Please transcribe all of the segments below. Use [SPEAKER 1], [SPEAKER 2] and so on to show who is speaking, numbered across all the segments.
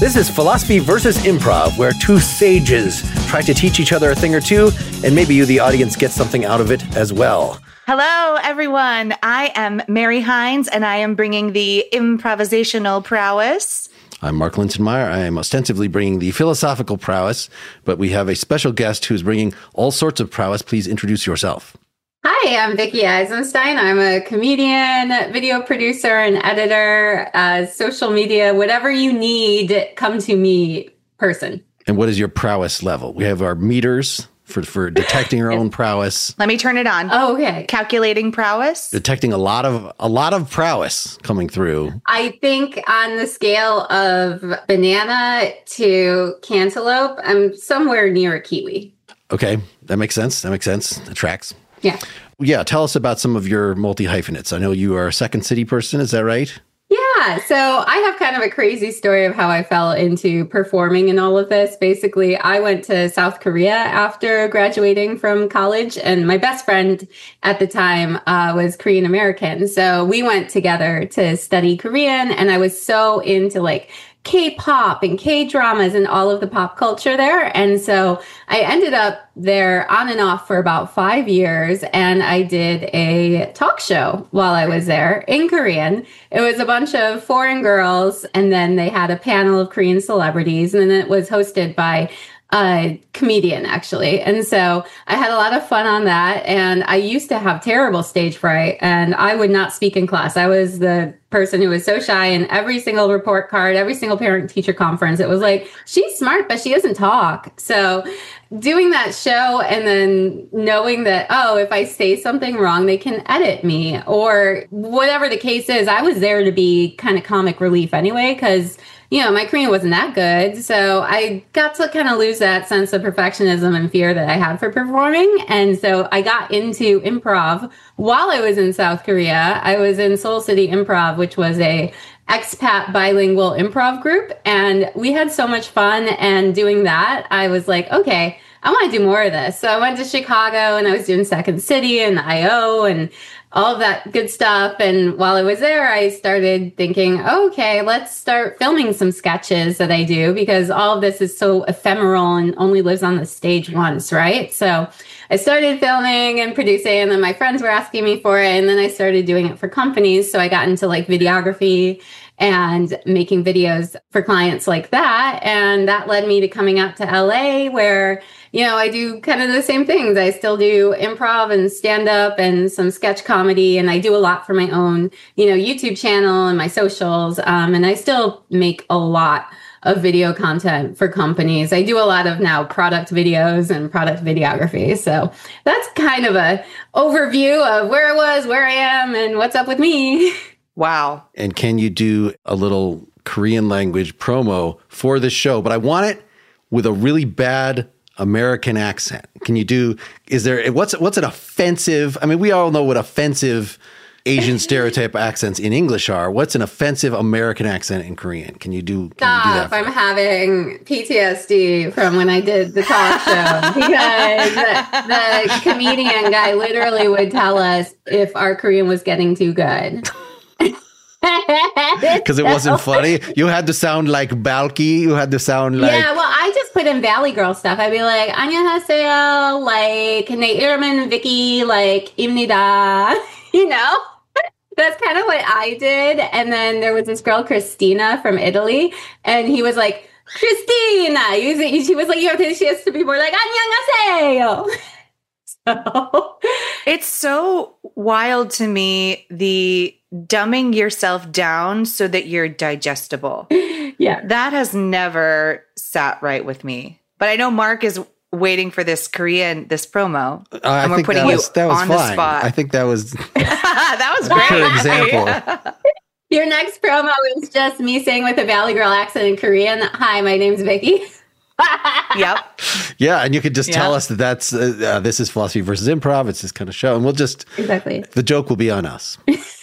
[SPEAKER 1] This is Philosophy versus Improv, where two sages try to teach each other a thing or two, and maybe you, the audience, get something out of it as well.
[SPEAKER 2] Hello, everyone. I am Mary Hines, and I am bringing the improvisational prowess.
[SPEAKER 1] I'm Mark Linsenmeyer. I am ostensibly bringing the philosophical prowess, but we have a special guest who's bringing all sorts of prowess. Please introduce yourself.
[SPEAKER 3] Hi, I'm Vicki Eisenstein. I'm a comedian, video producer, and editor, social media, whatever you need, come to me person.
[SPEAKER 1] And what is your prowess level? We have our meters for detecting our own prowess.
[SPEAKER 2] Let me turn it on.
[SPEAKER 3] Oh, okay.
[SPEAKER 2] Calculating prowess.
[SPEAKER 1] Detecting a lot of prowess coming through.
[SPEAKER 3] I think on the scale of banana to cantaloupe, I'm somewhere near a kiwi.
[SPEAKER 1] Okay, that makes sense. That tracks.
[SPEAKER 3] Yeah.
[SPEAKER 1] Tell us about some of your multi-hyphenates. I know you are a Second City person. Is that right?
[SPEAKER 3] Yeah. So I have kind of a crazy story of how I fell into performing in all of this. Basically, I went to South Korea after graduating from college, and my best friend at the time was Korean American. So we went together to study Korean, and I was so into like K-pop and K-dramas and all of the pop culture there. And so I ended up there on and off for about 5 years. And I did a talk show while I was there in Korean. It was a bunch of foreign girls. And then they had a panel of Korean celebrities. And then it was hosted by a comedian, actually. And so I had a lot of fun on that. And I used to have terrible stage fright, and I would not speak in class. I was the person who was so shy, in every single report card, every single parent teacher conference, it was like, she's smart, but she doesn't talk. So doing that show and then knowing that, oh, if I say something wrong, they can edit me or whatever the case is, I was there to be kind of comic relief anyway, because my Korean wasn't that good. So I got to kind of lose that sense of perfectionism and fear that I had for performing. And so I got into improv while I was in South Korea. I was in Seoul City Improv, which was a expat bilingual improv group. And we had so much fun. And doing that, I was like, okay, I want to do more of this. So I went to Chicago and I was doing Second City and IO and all of that good stuff. And while I was there, I started thinking, okay, let's start filming some sketches that I do, because all of this is so ephemeral and only lives on the stage once, right? So I started filming and producing, and then my friends were asking me for it. And then I started doing it for companies. So I got into like videography and making videos for clients like that. And that led me to coming out to LA, where, I do kind of the same things. I still do improv and stand up and some sketch comedy. And I do a lot for my own, YouTube channel and my socials. And I still make a lot of video content for companies. I do a lot of now product videos and product videography. So that's kind of a overview of where I was, where I am, and what's up with me.
[SPEAKER 2] Wow.
[SPEAKER 1] And can you do a little Korean language promo for this show? But I want it with a really bad American accent. Can you do, what's an offensive, I mean, we all know what offensive Asian stereotype accents in English are. What's an offensive American accent in Korean? Can you do that?
[SPEAKER 3] I'm having PTSD from when I did the talk show, because the comedian guy literally would tell us if our Korean was getting too good.
[SPEAKER 1] Because it wasn't funny. You had to sound like Balki. You had to sound like...
[SPEAKER 3] Yeah, well, I just put in Valley Girl stuff. I'd be like, 안녕하세요, like, 내 이름은 Vicky, like, 입니다. That's kind of what I did. And then there was this girl, Christina, from Italy. And he was like, Christina. She was like, she has to be more like, 안녕하세요. So
[SPEAKER 2] it's so wild to me, the dumbing yourself down so that you're digestible.
[SPEAKER 3] Yeah.
[SPEAKER 2] That has never sat right with me. But I know Mark is waiting for this promo.
[SPEAKER 1] And we're putting you on the spot. I think that was
[SPEAKER 2] that was great.
[SPEAKER 1] For example.
[SPEAKER 3] Your next promo is just me saying with a Valley Girl accent in Korean, hi, my name's Vicky.
[SPEAKER 2] Yep.
[SPEAKER 1] Yeah, and you could just tell us that's this is Philosophy versus Improv. It's this kind of show, and we'll just the joke will be on us.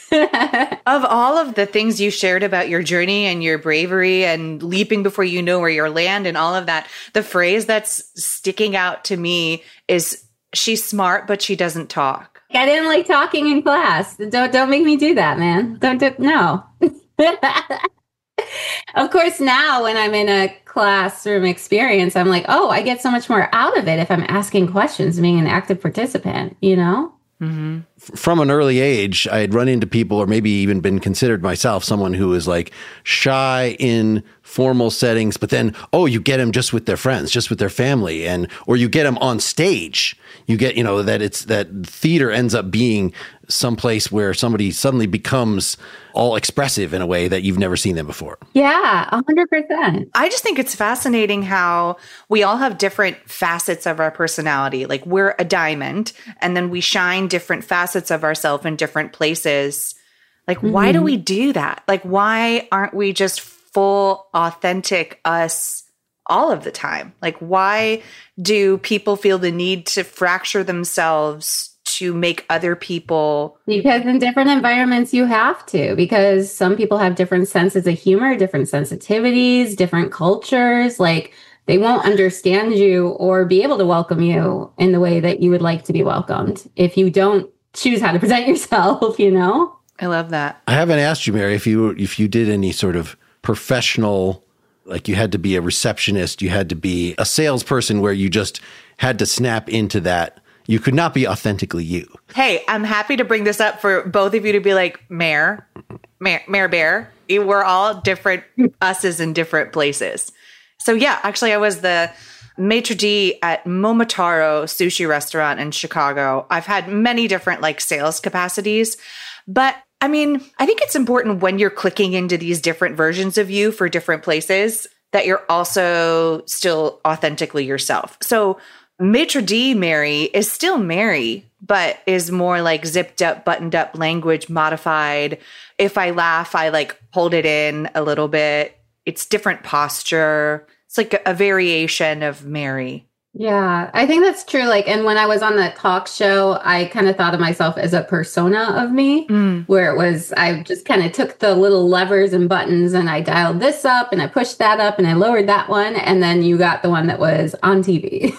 [SPEAKER 2] Of all of the things you shared about your journey and your bravery and leaping before you know where you'll land and all of that, the phrase that's sticking out to me is, she's smart, but she doesn't talk.
[SPEAKER 3] I didn't like talking in class. Don't make me do that, man. No. Of course, now when I'm in a classroom experience, I'm like, oh, I get so much more out of it if I'm asking questions, being an active participant, you know?
[SPEAKER 1] Mm-hmm. From an early age, I had run into people, or maybe even been considered myself, someone who is like shy in formal settings, but then, you get them just with their friends, just with their family, or you get them on stage. You get, that theater ends up being someplace where somebody suddenly becomes all expressive in a way that you've never seen them before.
[SPEAKER 3] Yeah, 100%.
[SPEAKER 2] I just think it's fascinating how we all have different facets of our personality. Like we're a diamond, and then we shine different facets of ourselves in different places. Like, why do we do that? Like, why aren't we just full, authentic us all of the time? Like, why do people feel the need to fracture themselves to make other people?
[SPEAKER 3] Because in different environments, you have to, because some people have different senses of humor, different sensitivities, different cultures. Like, they won't understand you or be able to welcome you in the way that you would like to be welcomed if you don't choose how to present yourself, you know?
[SPEAKER 2] I love that.
[SPEAKER 1] I haven't asked you, Mary, if you did any sort of professional, like you had to be a receptionist, you had to be a salesperson, where you just had to snap into that. You could not be authentically you.
[SPEAKER 2] Hey, I'm happy to bring this up for both of you to be like, Mayor Bear. We're all different us's in different places. So yeah, actually I was the maitre d' at Momotaro sushi restaurant in Chicago. I've had many different like sales capacities, but I mean, I think it's important when you're clicking into these different versions of you for different places that you're also still authentically yourself. So maitre d' Mary is still Mary, but is more like zipped up, buttoned up language, modified. If I laugh, I like hold it in a little bit. It's different posture. It's like a variation of Mary.
[SPEAKER 3] Yeah, I think that's true. Like, and when I was on that talk show, I kind of thought of myself as a persona of me, where it was, I just kind of took the little levers and buttons and I dialed this up and I pushed that up and I lowered that one. And then you got the one that was on TV.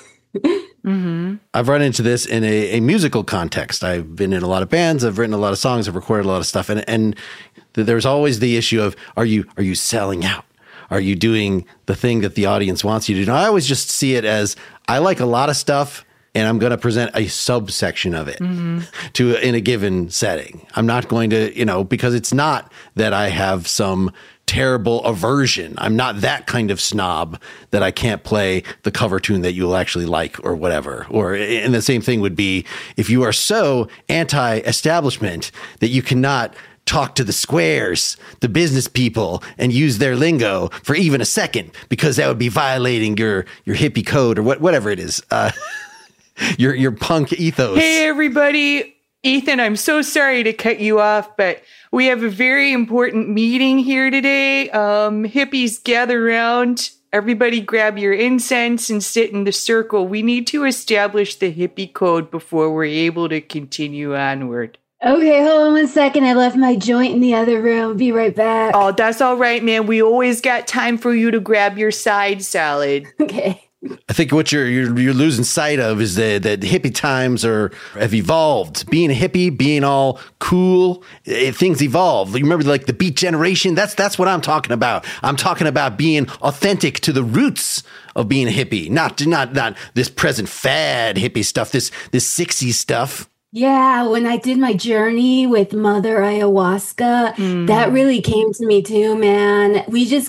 [SPEAKER 1] I've run into this in a musical context. I've been in a lot of bands. I've written a lot of songs. I've recorded a lot of stuff. And there's always the issue of, are you selling out? Are you doing the thing that the audience wants you to do? And I always just see it as, I like a lot of stuff and I'm going to present a subsection of it in a given setting. I'm not going to, because it's not that I have some terrible aversion. I'm not that kind of snob that I can't play the cover tune that you'll actually like or whatever. And the same thing would be if you are so anti-establishment that you cannot talk to the squares, the business people, and use their lingo for even a second, because that would be violating your hippie code or whatever it is, your punk ethos.
[SPEAKER 2] Hey, everybody. Ethan, I'm so sorry to cut you off, but we have a very important meeting here today. Hippies, gather around. Everybody grab your incense and sit in the circle. We need to establish the hippie code before we're able to continue onward.
[SPEAKER 3] Okay, hold on 1 second. I left my joint in the other room. Be right back.
[SPEAKER 2] Oh, that's all right, man. We always got time for you to grab your side salad.
[SPEAKER 3] Okay.
[SPEAKER 1] I think what you're losing sight of is that hippie times have evolved. Being a hippie, being all cool, things evolve. You remember like the Beat Generation? That's what I'm talking about. I'm talking about being authentic to the roots of being a hippie, not this present fad hippie stuff, this 60s stuff.
[SPEAKER 3] Yeah, when I did my journey with Mother Ayahuasca, that really came to me too, man. We have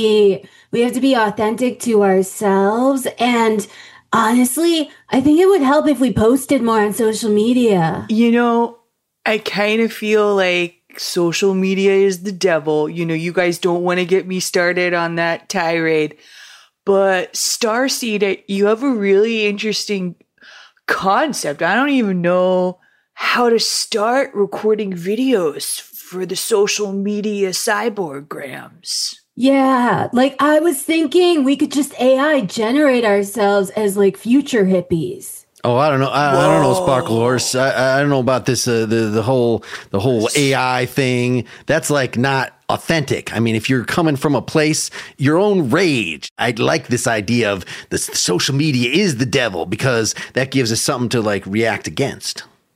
[SPEAKER 3] to be authentic to ourselves. And honestly, I think it would help if we posted more on social media.
[SPEAKER 2] I kind of feel like social media is the devil. You guys don't want to get me started on that tirade. But Starseed, you have a really interesting concept. I don't even know how to start recording videos for the social media cyborgrams.
[SPEAKER 3] Yeah, like I was thinking we could just AI generate ourselves as like future hippies.
[SPEAKER 1] Oh, I don't know. I don't know, Sparkle Horse. I don't know about this. The whole AI thing. That's like not authentic. I mean, if you're coming from a place, your own rage. I like this idea of the social media is the devil, because that gives us something to like react against.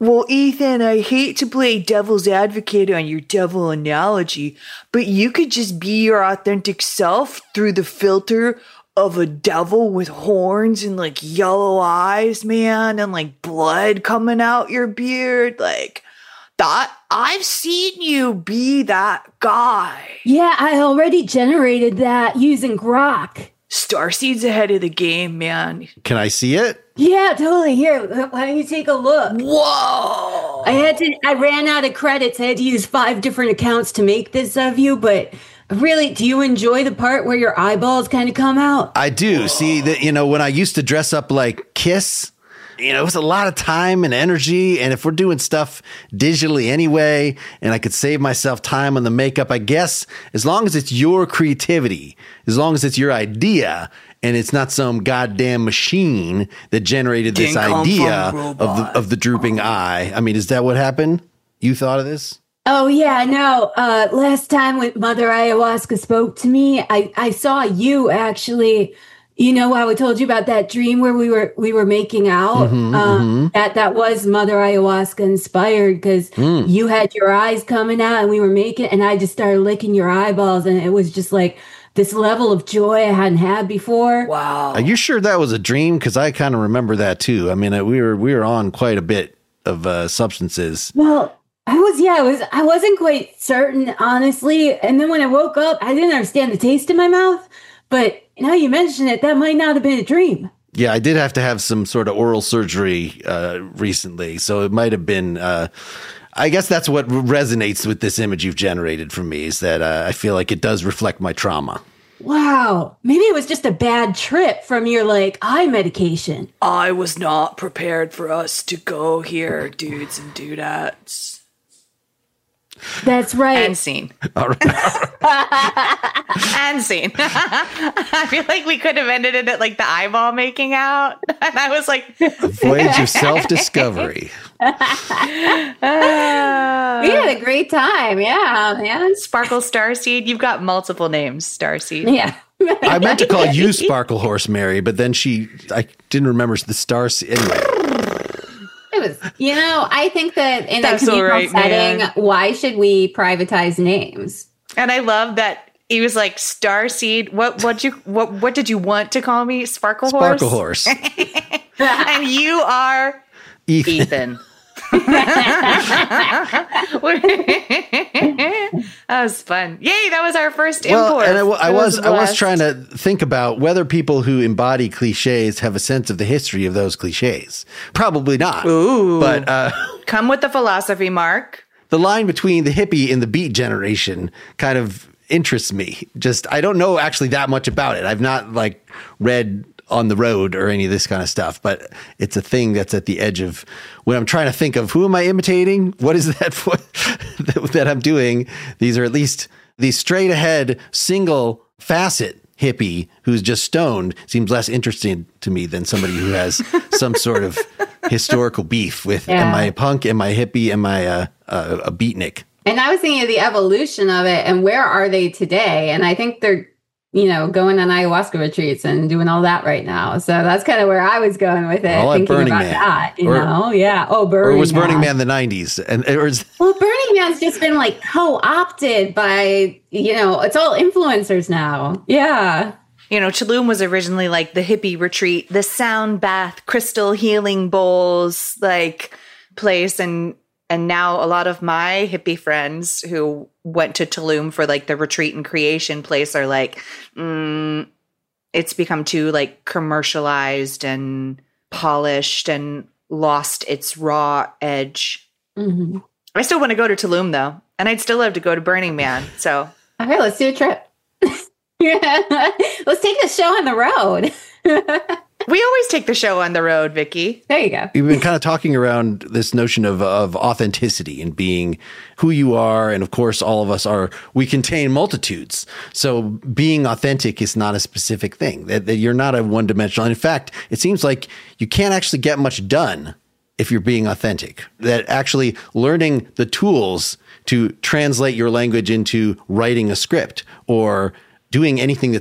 [SPEAKER 2] Well, Ethan, I hate to play devil's advocate on your devil analogy, but you could just be your authentic self through the filter of a devil with horns and like yellow eyes, man, and like blood coming out your beard. Like that, I've seen you be that guy.
[SPEAKER 4] Yeah, I already generated that using Grok.
[SPEAKER 2] Starseed's ahead of the game, man.
[SPEAKER 1] Can I see it?
[SPEAKER 4] Yeah, totally. Here, why don't you take a look?
[SPEAKER 2] Whoa!
[SPEAKER 4] I ran out of credits. I had to use 5 different accounts to make this of you, but really, do you enjoy the part where your eyeballs kind of come out?
[SPEAKER 1] I do. See, that, when I used to dress up like Kiss, it was a lot of time and energy. And if we're doing stuff digitally anyway, and I could save myself time on the makeup, I guess, as long as it's your creativity, as long as it's your idea, and it's not some goddamn machine that generated this idea of the drooping eye. I mean, is that what happened? You thought of this?
[SPEAKER 4] Oh, yeah, no. Last time when Mother Ayahuasca spoke to me, I saw you actually. You know how I told you about that dream where we were making out? That was Mother Ayahuasca inspired, because you had your eyes coming out and we were making, and I just started licking your eyeballs, and it was just like this level of joy I hadn't had before.
[SPEAKER 2] Wow.
[SPEAKER 1] Are you sure that was a dream? Because I kind of remember that too. I mean, we were on quite a bit of substances.
[SPEAKER 4] Well, I wasn't quite certain, honestly. And then when I woke up, I didn't understand the taste in my mouth. But now you mention it, that might not have been a dream.
[SPEAKER 1] Yeah, I did have to have some sort of oral surgery recently. So it might have been, I guess that's what resonates with this image you've generated for me, is that I feel like it does reflect my trauma.
[SPEAKER 4] Wow. Maybe it was just a bad trip from your eye medication.
[SPEAKER 2] I was not prepared for us to go here, dudes and dudettes.
[SPEAKER 4] That's right.
[SPEAKER 2] And scene.
[SPEAKER 1] All right.
[SPEAKER 2] And scene. I feel like we could have ended it at like the eyeball making out. And I was like,
[SPEAKER 1] A voyage of self-discovery.
[SPEAKER 3] We had a great time. Yeah, man.
[SPEAKER 2] Sparkle Starseed. You've got multiple names, Starseed.
[SPEAKER 3] Yeah.
[SPEAKER 1] I meant to call you Sparkle Horse Mary, but then I didn't remember the star. Anyway.
[SPEAKER 3] It was, I think that in a
[SPEAKER 2] That's
[SPEAKER 3] communal
[SPEAKER 2] all right,
[SPEAKER 3] setting,
[SPEAKER 2] man.
[SPEAKER 3] why should we privatize names?
[SPEAKER 2] And I love that he was like, Starseed. What did you want to call me? Sparkle Horse?
[SPEAKER 1] Sparkle Horse.
[SPEAKER 2] And you are Ethan. That was fun. Yay, that was our first import.
[SPEAKER 1] And I was
[SPEAKER 2] a blast.
[SPEAKER 1] trying to think about whether people who embody cliches have a sense of the history of those cliches. Probably not.
[SPEAKER 2] Ooh.
[SPEAKER 1] But
[SPEAKER 2] Come with the philosophy, Mark.
[SPEAKER 1] the line between the hippie and the beat generation kind of interests me. Just, I don't know actually that much about it. I've not read On the Road or any of this kind of stuff, but it's a thing that's at the edge of when I'm trying to think of who am I imitating? What is that for, that I'm doing? These are at least the straight ahead single facet hippie who's just stoned seems less interesting to me than somebody who has some sort of historical beef with, am I a punk? Am I a hippie? Am I a beatnik?
[SPEAKER 3] And I was thinking of the evolution of it and where are they today? And I think they're, going on ayahuasca retreats and doing all that right now. So that's kind of where I was going with it.
[SPEAKER 1] Well, like
[SPEAKER 3] thinking
[SPEAKER 1] Burning
[SPEAKER 3] about
[SPEAKER 1] Man.
[SPEAKER 3] that, Yeah. Oh, Burning
[SPEAKER 1] Or was Burning
[SPEAKER 3] Man.
[SPEAKER 1] Man the 90s?
[SPEAKER 3] Well, Burning Man's just been co-opted by, it's all influencers now. Yeah.
[SPEAKER 2] Tulum was originally like the hippie retreat, the sound bath, crystal healing bowls, place. And now a lot of my hippie friends who went to Tulum for the retreat and creation place are it's become too commercialized and polished and lost its raw edge.
[SPEAKER 3] Mm-hmm.
[SPEAKER 2] I still want to go to Tulum though. And I'd still love to go to Burning Man. So
[SPEAKER 3] Okay, let's do a trip. Let's take the show on the road.
[SPEAKER 2] we always take the show on the road, Vicky.
[SPEAKER 3] There you go.
[SPEAKER 1] We've been kind of talking around this notion of authenticity and being who you are. And of course, all of us we contain multitudes. So being authentic is not a specific thing, that you're not a one dimensional. In fact, it seems like you can't actually get much done if you're being authentic, that actually learning the tools to translate your language into writing a script or doing anything that's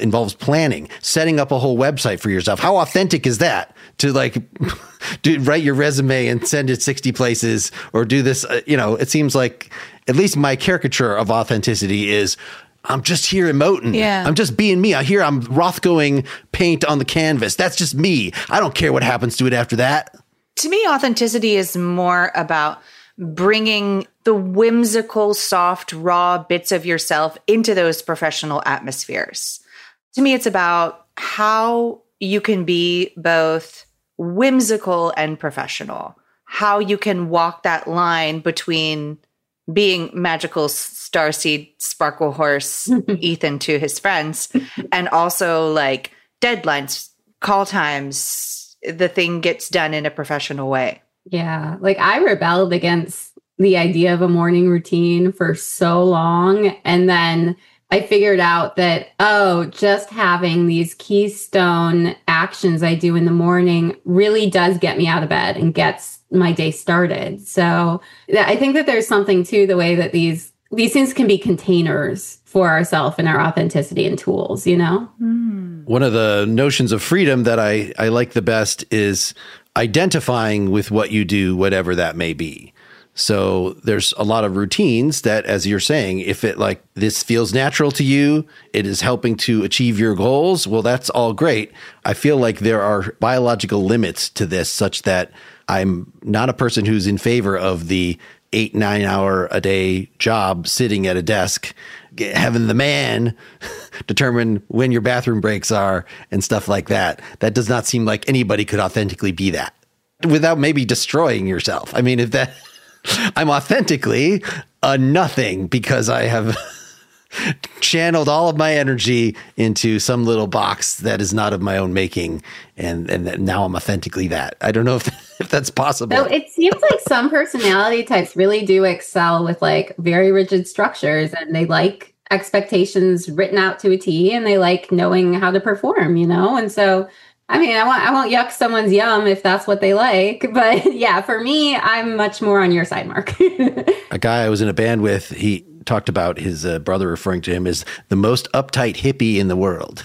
[SPEAKER 1] involves planning, setting up a whole website for yourself. How authentic is that to like write your resume and send it 60 places or do this? It seems like at least my caricature of authenticity is I'm just here emoting.
[SPEAKER 2] Yeah.
[SPEAKER 1] I'm just being me. I'm Rothkoing paint on the canvas. That's just me. I don't care what happens to it after that.
[SPEAKER 2] To me, authenticity is more about bringing the whimsical, soft, raw bits of yourself into those professional atmospheres. To me, it's about how you can be both whimsical and professional, how you can walk that line between being magical starseed sparkle horse Ethan to his friends, and also like deadlines, call times, the thing gets done in a professional way.
[SPEAKER 3] Yeah. Like I rebelled against the idea of a morning routine for so long. And then I figured out that, just having these keystone actions I do in the morning really does get me out of bed and gets my day started. So I think that there's something to the way that these things can be containers for ourselves and our authenticity and tools,
[SPEAKER 1] One of the notions of freedom that I like the best is identifying with what you do, whatever that may be. So there's a lot of routines that, as you're saying, if it like this feels natural to you, it is helping to achieve your goals. Well, that's all great. I feel like there are biological limits to this such that I'm not a person who's in favor of the 8-9 hour a day job sitting at a desk, having the man determine when your bathroom breaks are and stuff like that. That does not seem like anybody could authentically be that without maybe destroying yourself. I mean, if that I'm authentically a nothing because I have channeled all of my energy into some little box that is not of my own making. And now I'm authentically that. I don't know if that's possible.
[SPEAKER 3] So it seems like some personality types really do excel with like very rigid structures, and they like expectations written out to a T, and they like knowing how to perform, And so, I mean, I won't yuck someone's yum if that's what they like. But yeah, for me, I'm much more on your side, Mark.
[SPEAKER 1] A guy I was in a band with, he talked about his brother referring to him as the most uptight hippie in the world.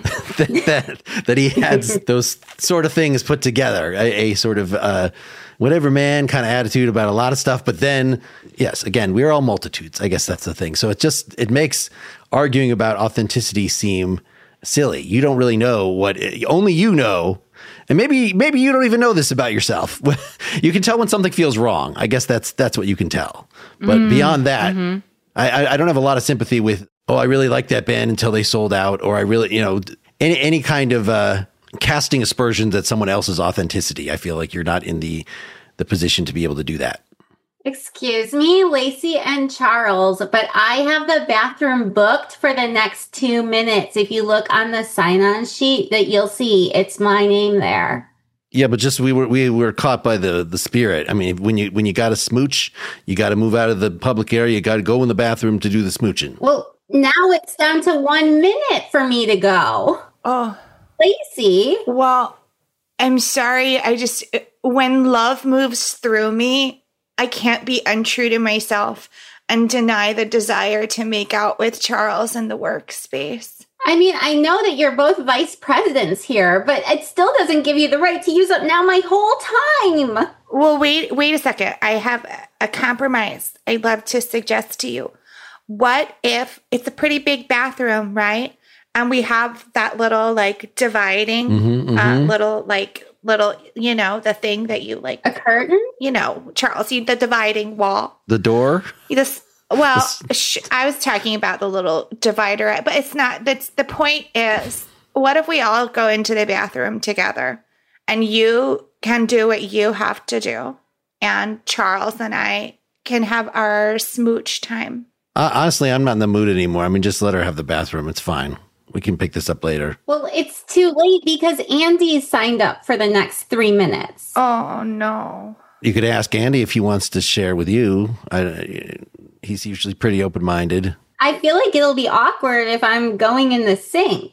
[SPEAKER 1] that he had those sort of things put together, a sort of whatever man kind of attitude about a lot of stuff. But then, yes, again, we're all multitudes. I guess that's the thing. So it makes arguing about authenticity seem silly. You don't really know only you know. And maybe you don't even know this about yourself. You can tell when something feels wrong. I guess that's what you can tell. But beyond that, I don't have a lot of sympathy with, I really like that band until they sold out, or I really, any kind of casting aspersions at someone else's authenticity. I feel like you're not in the position to be able to do that.
[SPEAKER 3] Excuse me, Lacey and Charles, but I have the bathroom booked for the next 2 minutes. If you look on the sign-on sheet, that you'll see it's my name there.
[SPEAKER 1] Yeah, but just we were caught by the spirit. I mean, when you got to smooch, you got to move out of the public area. You got to go in the bathroom to do the smooching.
[SPEAKER 3] Well, now it's down to 1 minute for me to go.
[SPEAKER 2] Oh,
[SPEAKER 3] Lacey.
[SPEAKER 2] Well, I'm sorry. When love moves through me, I can't be untrue to myself and deny the desire to make out with Charles in the workspace.
[SPEAKER 3] I mean, I know that you're both vice presidents here, but it still doesn't give you the right to use up now my whole time.
[SPEAKER 2] Well, wait a second. I have a compromise I'd love to suggest to you. What if it's a pretty big bathroom, right? And we have that little like dividing, little, the thing that you like.
[SPEAKER 3] A curtain?
[SPEAKER 2] Charles, the dividing wall.
[SPEAKER 1] The door?
[SPEAKER 2] I was talking about the little divider, but it's not. The point is, what if we all go into the bathroom together and you can do what you have to do, and Charles and I can have our smooch time?
[SPEAKER 1] Honestly, I'm not in the mood anymore. I mean, just let her have the bathroom. It's fine. We can pick this up later.
[SPEAKER 3] Well, it's too late because Andy signed up for the next 3 minutes.
[SPEAKER 2] Oh, no.
[SPEAKER 1] You could ask Andy if he wants to share with you. He's usually pretty open-minded.
[SPEAKER 3] I feel like it'll be awkward if I'm going in the sink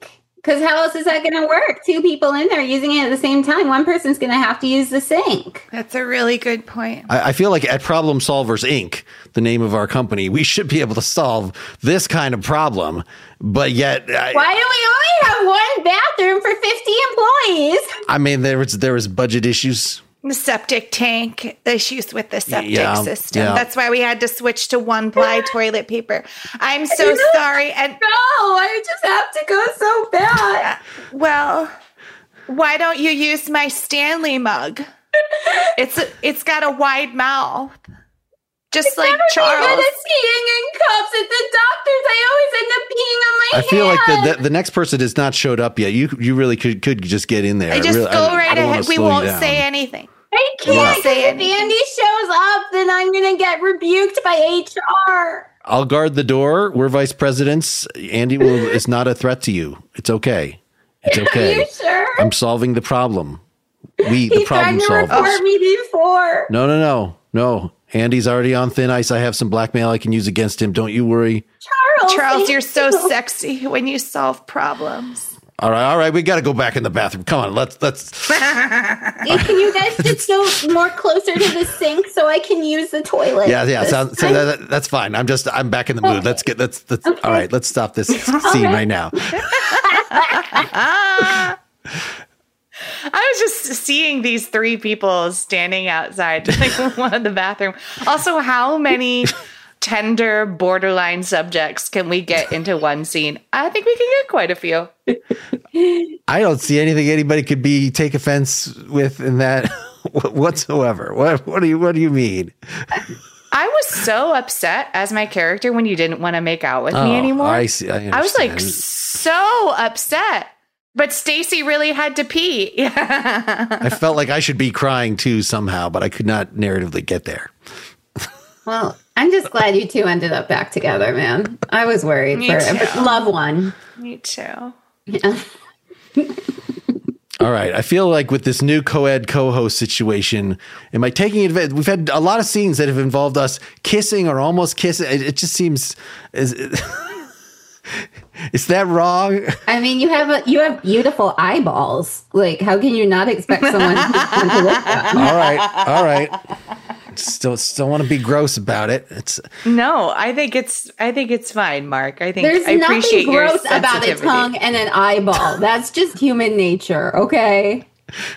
[SPEAKER 3] Because how else is that going to work? Two people in there using it at the same time. One person's going to have to use the sink.
[SPEAKER 2] That's a really good point.
[SPEAKER 1] I feel like at Problem Solvers Inc., the name of our company, we should be able to solve this kind of problem. But yet,
[SPEAKER 3] why do we only have one bathroom for 50 employees?
[SPEAKER 1] I mean, there was budget issues.
[SPEAKER 2] The septic tank issues with the septic system.
[SPEAKER 1] Yeah.
[SPEAKER 2] That's why we had to switch to one-ply toilet paper. I'm so sorry. And
[SPEAKER 3] no, I just have to go so bad.
[SPEAKER 2] Well, why don't you use my Stanley mug? It's got a wide mouth. Just like Charles.
[SPEAKER 3] I'm good at peeing in cups at the doctors. I always end up peeing on my
[SPEAKER 1] I feel
[SPEAKER 3] hand.
[SPEAKER 1] like the next person has not showed up yet. You really could just get in there.
[SPEAKER 2] I just
[SPEAKER 1] really,
[SPEAKER 2] go
[SPEAKER 1] I
[SPEAKER 2] right
[SPEAKER 1] don't wanna
[SPEAKER 2] ahead. We
[SPEAKER 1] slow you
[SPEAKER 2] won't
[SPEAKER 1] down.
[SPEAKER 2] say anything.
[SPEAKER 3] I can't, because if Andy shows up, then I'm going to get rebuked by HR.
[SPEAKER 1] I'll guard the door. We're vice presidents. Andy is not a threat to you. It's okay. It's okay.
[SPEAKER 3] Are you sure?
[SPEAKER 1] I'm solving the problem. The
[SPEAKER 3] He
[SPEAKER 1] problem
[SPEAKER 3] tried to
[SPEAKER 1] solvers.
[SPEAKER 3] report me before.
[SPEAKER 1] No. Andy's already on thin ice. I have some blackmail I can use against him. Don't you worry.
[SPEAKER 2] Charles, you're so sexy when you solve problems.
[SPEAKER 1] All right. We got to go back in the bathroom. Come on, let's.
[SPEAKER 3] Can you guys just go more closer to the sink so I can use the toilet?
[SPEAKER 1] Yeah. That's fine. I'm back in the mood. Let's
[SPEAKER 3] Okay.
[SPEAKER 1] All right. Let's stop this scene right now.
[SPEAKER 2] I was just seeing these three people standing outside like one of the bathroom. Also, how many tender borderline subjects can we get into one scene? I think we can get quite a few.
[SPEAKER 1] I don't see anything anybody could take offense with in that whatsoever. What do you mean?
[SPEAKER 2] I was so upset as my character when you didn't want to make out with me anymore.
[SPEAKER 1] I see.
[SPEAKER 2] I was like so upset. But Stacy really had to pee.
[SPEAKER 1] I felt like I should be crying too somehow, but I could not narratively get there.
[SPEAKER 3] Well, I'm just glad you two ended up back together, man. I was worried
[SPEAKER 2] Me
[SPEAKER 3] for
[SPEAKER 2] too.
[SPEAKER 3] loved one.
[SPEAKER 2] Me too.
[SPEAKER 3] Yeah.
[SPEAKER 1] All right. I feel like with this new co-ed co-host situation, am I taking advantage? We've had a lot of scenes that have involved us kissing or almost kissing. It just seems... Is that wrong?
[SPEAKER 3] I mean, you have beautiful eyeballs. Like, how can you not expect someone to look at them?
[SPEAKER 1] All right. Still want to be gross about it.
[SPEAKER 2] No, I think it's fine, Mark. I
[SPEAKER 3] There's
[SPEAKER 2] appreciate
[SPEAKER 3] nothing
[SPEAKER 2] your
[SPEAKER 3] gross about a
[SPEAKER 2] sensitivity.
[SPEAKER 3] tongue and an eyeball. That's just human nature, okay?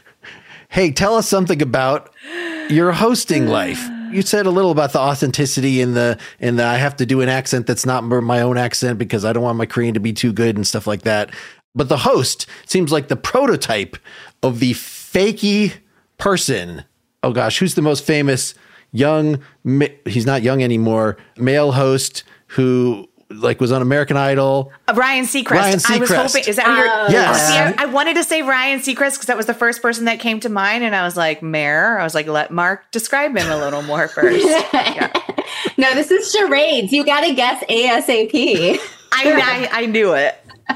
[SPEAKER 1] Hey, tell us something about your hosting life. You said a little about the authenticity and the I have to do an accent that's not my own accent because I don't want my Korean to be too good and stuff like that. But the host seems like the prototype of the fakey person. Oh gosh, who's the most famous young? He's not young anymore. Male host who was on American Idol.
[SPEAKER 2] Ryan Seacrest. I was hoping, is that who you're?
[SPEAKER 1] Yes.
[SPEAKER 2] See, I wanted to say Ryan Seacrest because that was the first person that came to mind, and I was like, Mayor. I was like, let Mark describe him a little more first. Yeah.
[SPEAKER 3] No, this is charades. You got to guess ASAP.
[SPEAKER 2] I knew it.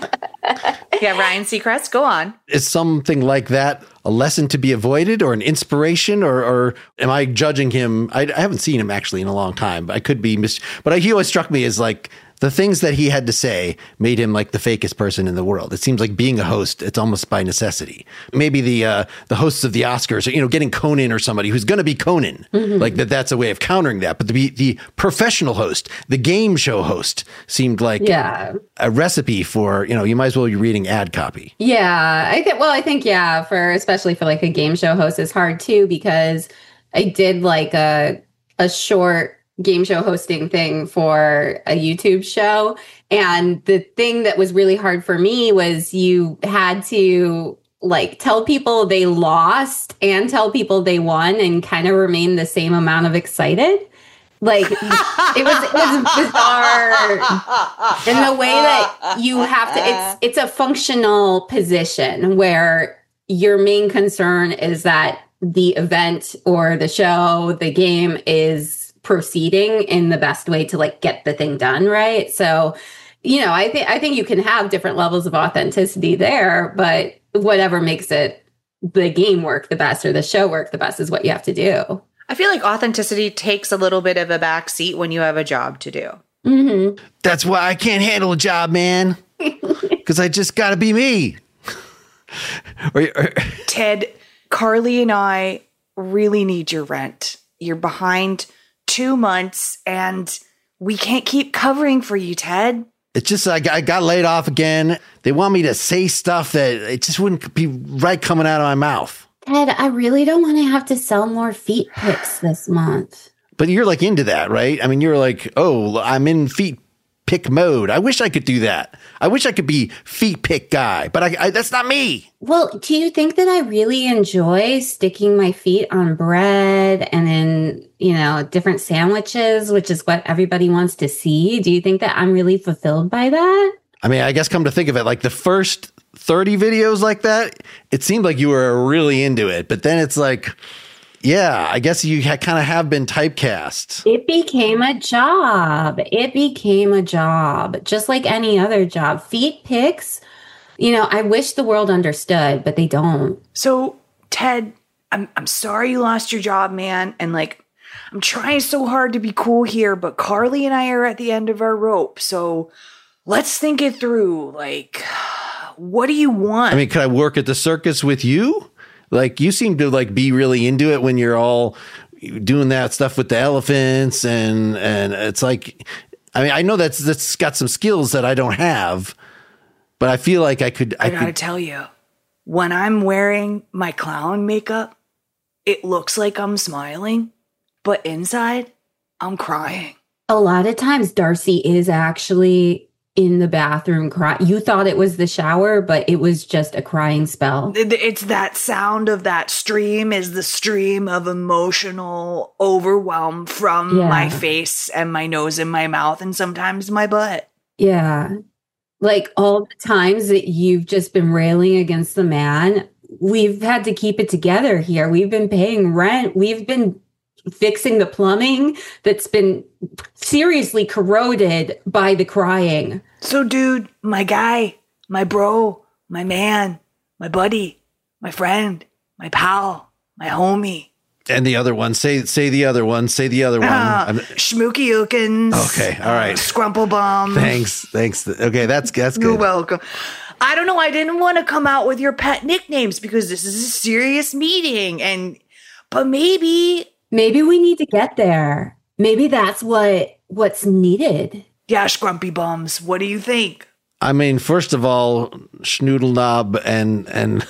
[SPEAKER 2] Yeah, Ryan Seacrest, go on.
[SPEAKER 1] Is something like that a lesson to be avoided or an inspiration or am I judging him? I haven't seen him actually in a long time, but I could be but he always struck me as like the things that he had to say made him like the fakest person in the world. It seems like being a host, it's almost by necessity. Maybe the hosts of the Oscars, getting Conan or somebody who's going to be Conan, like that's a way of countering that. But the professional host, the game show host seemed like a recipe for, you might as well be reading ad copy.
[SPEAKER 3] Yeah, I think especially for like a game show host is hard too, because I did like a short game show hosting thing for a YouTube show. And the thing that was really hard for me was you had to like tell people they lost and tell people they won and kind of remain the same amount of excited. Like it was bizarre in the way that you have to, it's a functional position where your main concern is that the event or the show, the game is proceeding in the best way to like get the thing done, right? So, I think you can have different levels of authenticity there, but whatever makes the game work the best or the show work the best is what you have to do.
[SPEAKER 2] I feel like authenticity takes a little bit of a back seat when you have a job to do.
[SPEAKER 3] Mm-hmm.
[SPEAKER 1] That's why I can't handle a job, man. because I just got to be me.
[SPEAKER 2] Ted, Carly and I really need your rent. You're behind 2 months and we can't keep covering for you, Ted.
[SPEAKER 1] It's just I got laid off again. They want me to say stuff that it just wouldn't be right coming out of my mouth.
[SPEAKER 3] Ted, I really don't want to have to sell more feet pics this month.
[SPEAKER 1] But you're like into that, right? I mean, you're like, oh, I'm in feet pick mode. I wish I could do that. I wish I could be feet pick guy, but I that's not me.
[SPEAKER 3] Well, do you think that I really enjoy sticking my feet on bread and in, different sandwiches, which is what everybody wants to see? Do you think that I'm really fulfilled by that?
[SPEAKER 1] I mean, I guess come to think of it, like the first 30 videos like that, it seemed like you were really into it. But then it's like, yeah, I guess you kind of have been typecast.
[SPEAKER 3] It became a job. Just like any other job. Feet pics, I wish the world understood, but they don't.
[SPEAKER 2] So, Ted, I'm sorry you lost your job, man. And I'm trying so hard to be cool here, but Carly and I are at the end of our rope. So let's think it through. What do you want?
[SPEAKER 1] I mean, could I work at the circus with you? Like, you seem to be really into it when you're all doing that stuff with the elephants. And it's like, I mean, I know that's got some skills that I don't have, but I feel like I gotta
[SPEAKER 2] tell you, when I'm wearing my clown makeup, it looks like I'm smiling, but inside I'm crying.
[SPEAKER 3] A lot of times Darcy is actually in the bathroom crying. You thought it was the shower, but it was just a crying spell.
[SPEAKER 2] It's that sound of that stream is the stream of emotional overwhelm from my face and my nose and my mouth and sometimes my butt.
[SPEAKER 3] Yeah. Like all the times that you've just been railing against the man, we've had to keep it together here. We've been paying rent. We've been fixing the plumbing that's been seriously corroded by the crying.
[SPEAKER 2] So, dude, my guy, my bro, my man, my buddy, my friend, my pal, my homie.
[SPEAKER 1] And the other one, say the other one, say the other one.
[SPEAKER 2] Schmooky Ookins.
[SPEAKER 1] Okay, all right.
[SPEAKER 2] Scrumple Bum.
[SPEAKER 1] Thanks. Okay, that's good.
[SPEAKER 2] You're welcome. I don't know. I didn't want to come out with your pet nicknames because this is a serious meeting, but maybe
[SPEAKER 3] we need to get there. Maybe that's what's needed.
[SPEAKER 2] Yeah, Scrumpy Bums. What do you think?
[SPEAKER 1] I mean, first of all, Schnoodle Knob and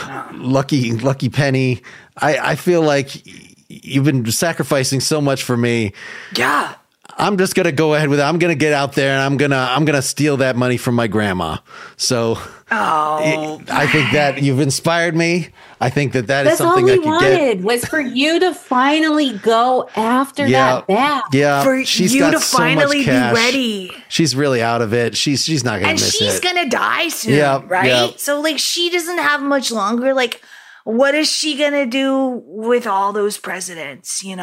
[SPEAKER 1] Lucky Penny. I feel like you've been sacrificing so much for me.
[SPEAKER 2] Yeah.
[SPEAKER 1] I'm just gonna go ahead with it. I'm gonna get out there and I'm gonna steal that money from my grandma. So I think that you've inspired me. I think that is something I could get. That's all we wanted
[SPEAKER 3] was for you to finally go after that bag.
[SPEAKER 1] Yeah,
[SPEAKER 2] for you to finally be ready.
[SPEAKER 1] She's really out of it. She's not gonna miss it.
[SPEAKER 2] And she's gonna die soon, right?
[SPEAKER 1] Yeah.
[SPEAKER 2] So she doesn't have much longer. What is she gonna do with all those presidents?
[SPEAKER 1] Yep.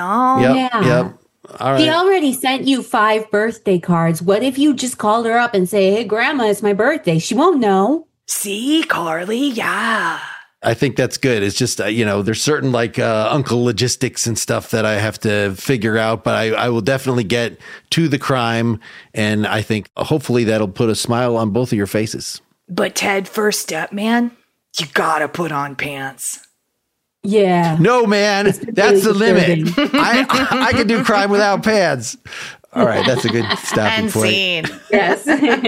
[SPEAKER 1] All right.
[SPEAKER 3] He already sent you 5 birthday cards. What if you just called her up and say, "Hey, Grandma, it's my birthday"? She won't know.
[SPEAKER 2] See, Carly, yeah.
[SPEAKER 1] I think that's good. It's just, there's certain uncle logistics and stuff that I have to figure out, but I will definitely get to the crime. And I think hopefully that'll put a smile on both of your faces.
[SPEAKER 2] But Ted, first step, man, you gotta put on pants.
[SPEAKER 3] Yeah.
[SPEAKER 1] No, man, that's the limit. I can do crime without pants. All right, that's a good stopping point.
[SPEAKER 2] Scene.
[SPEAKER 3] Yes.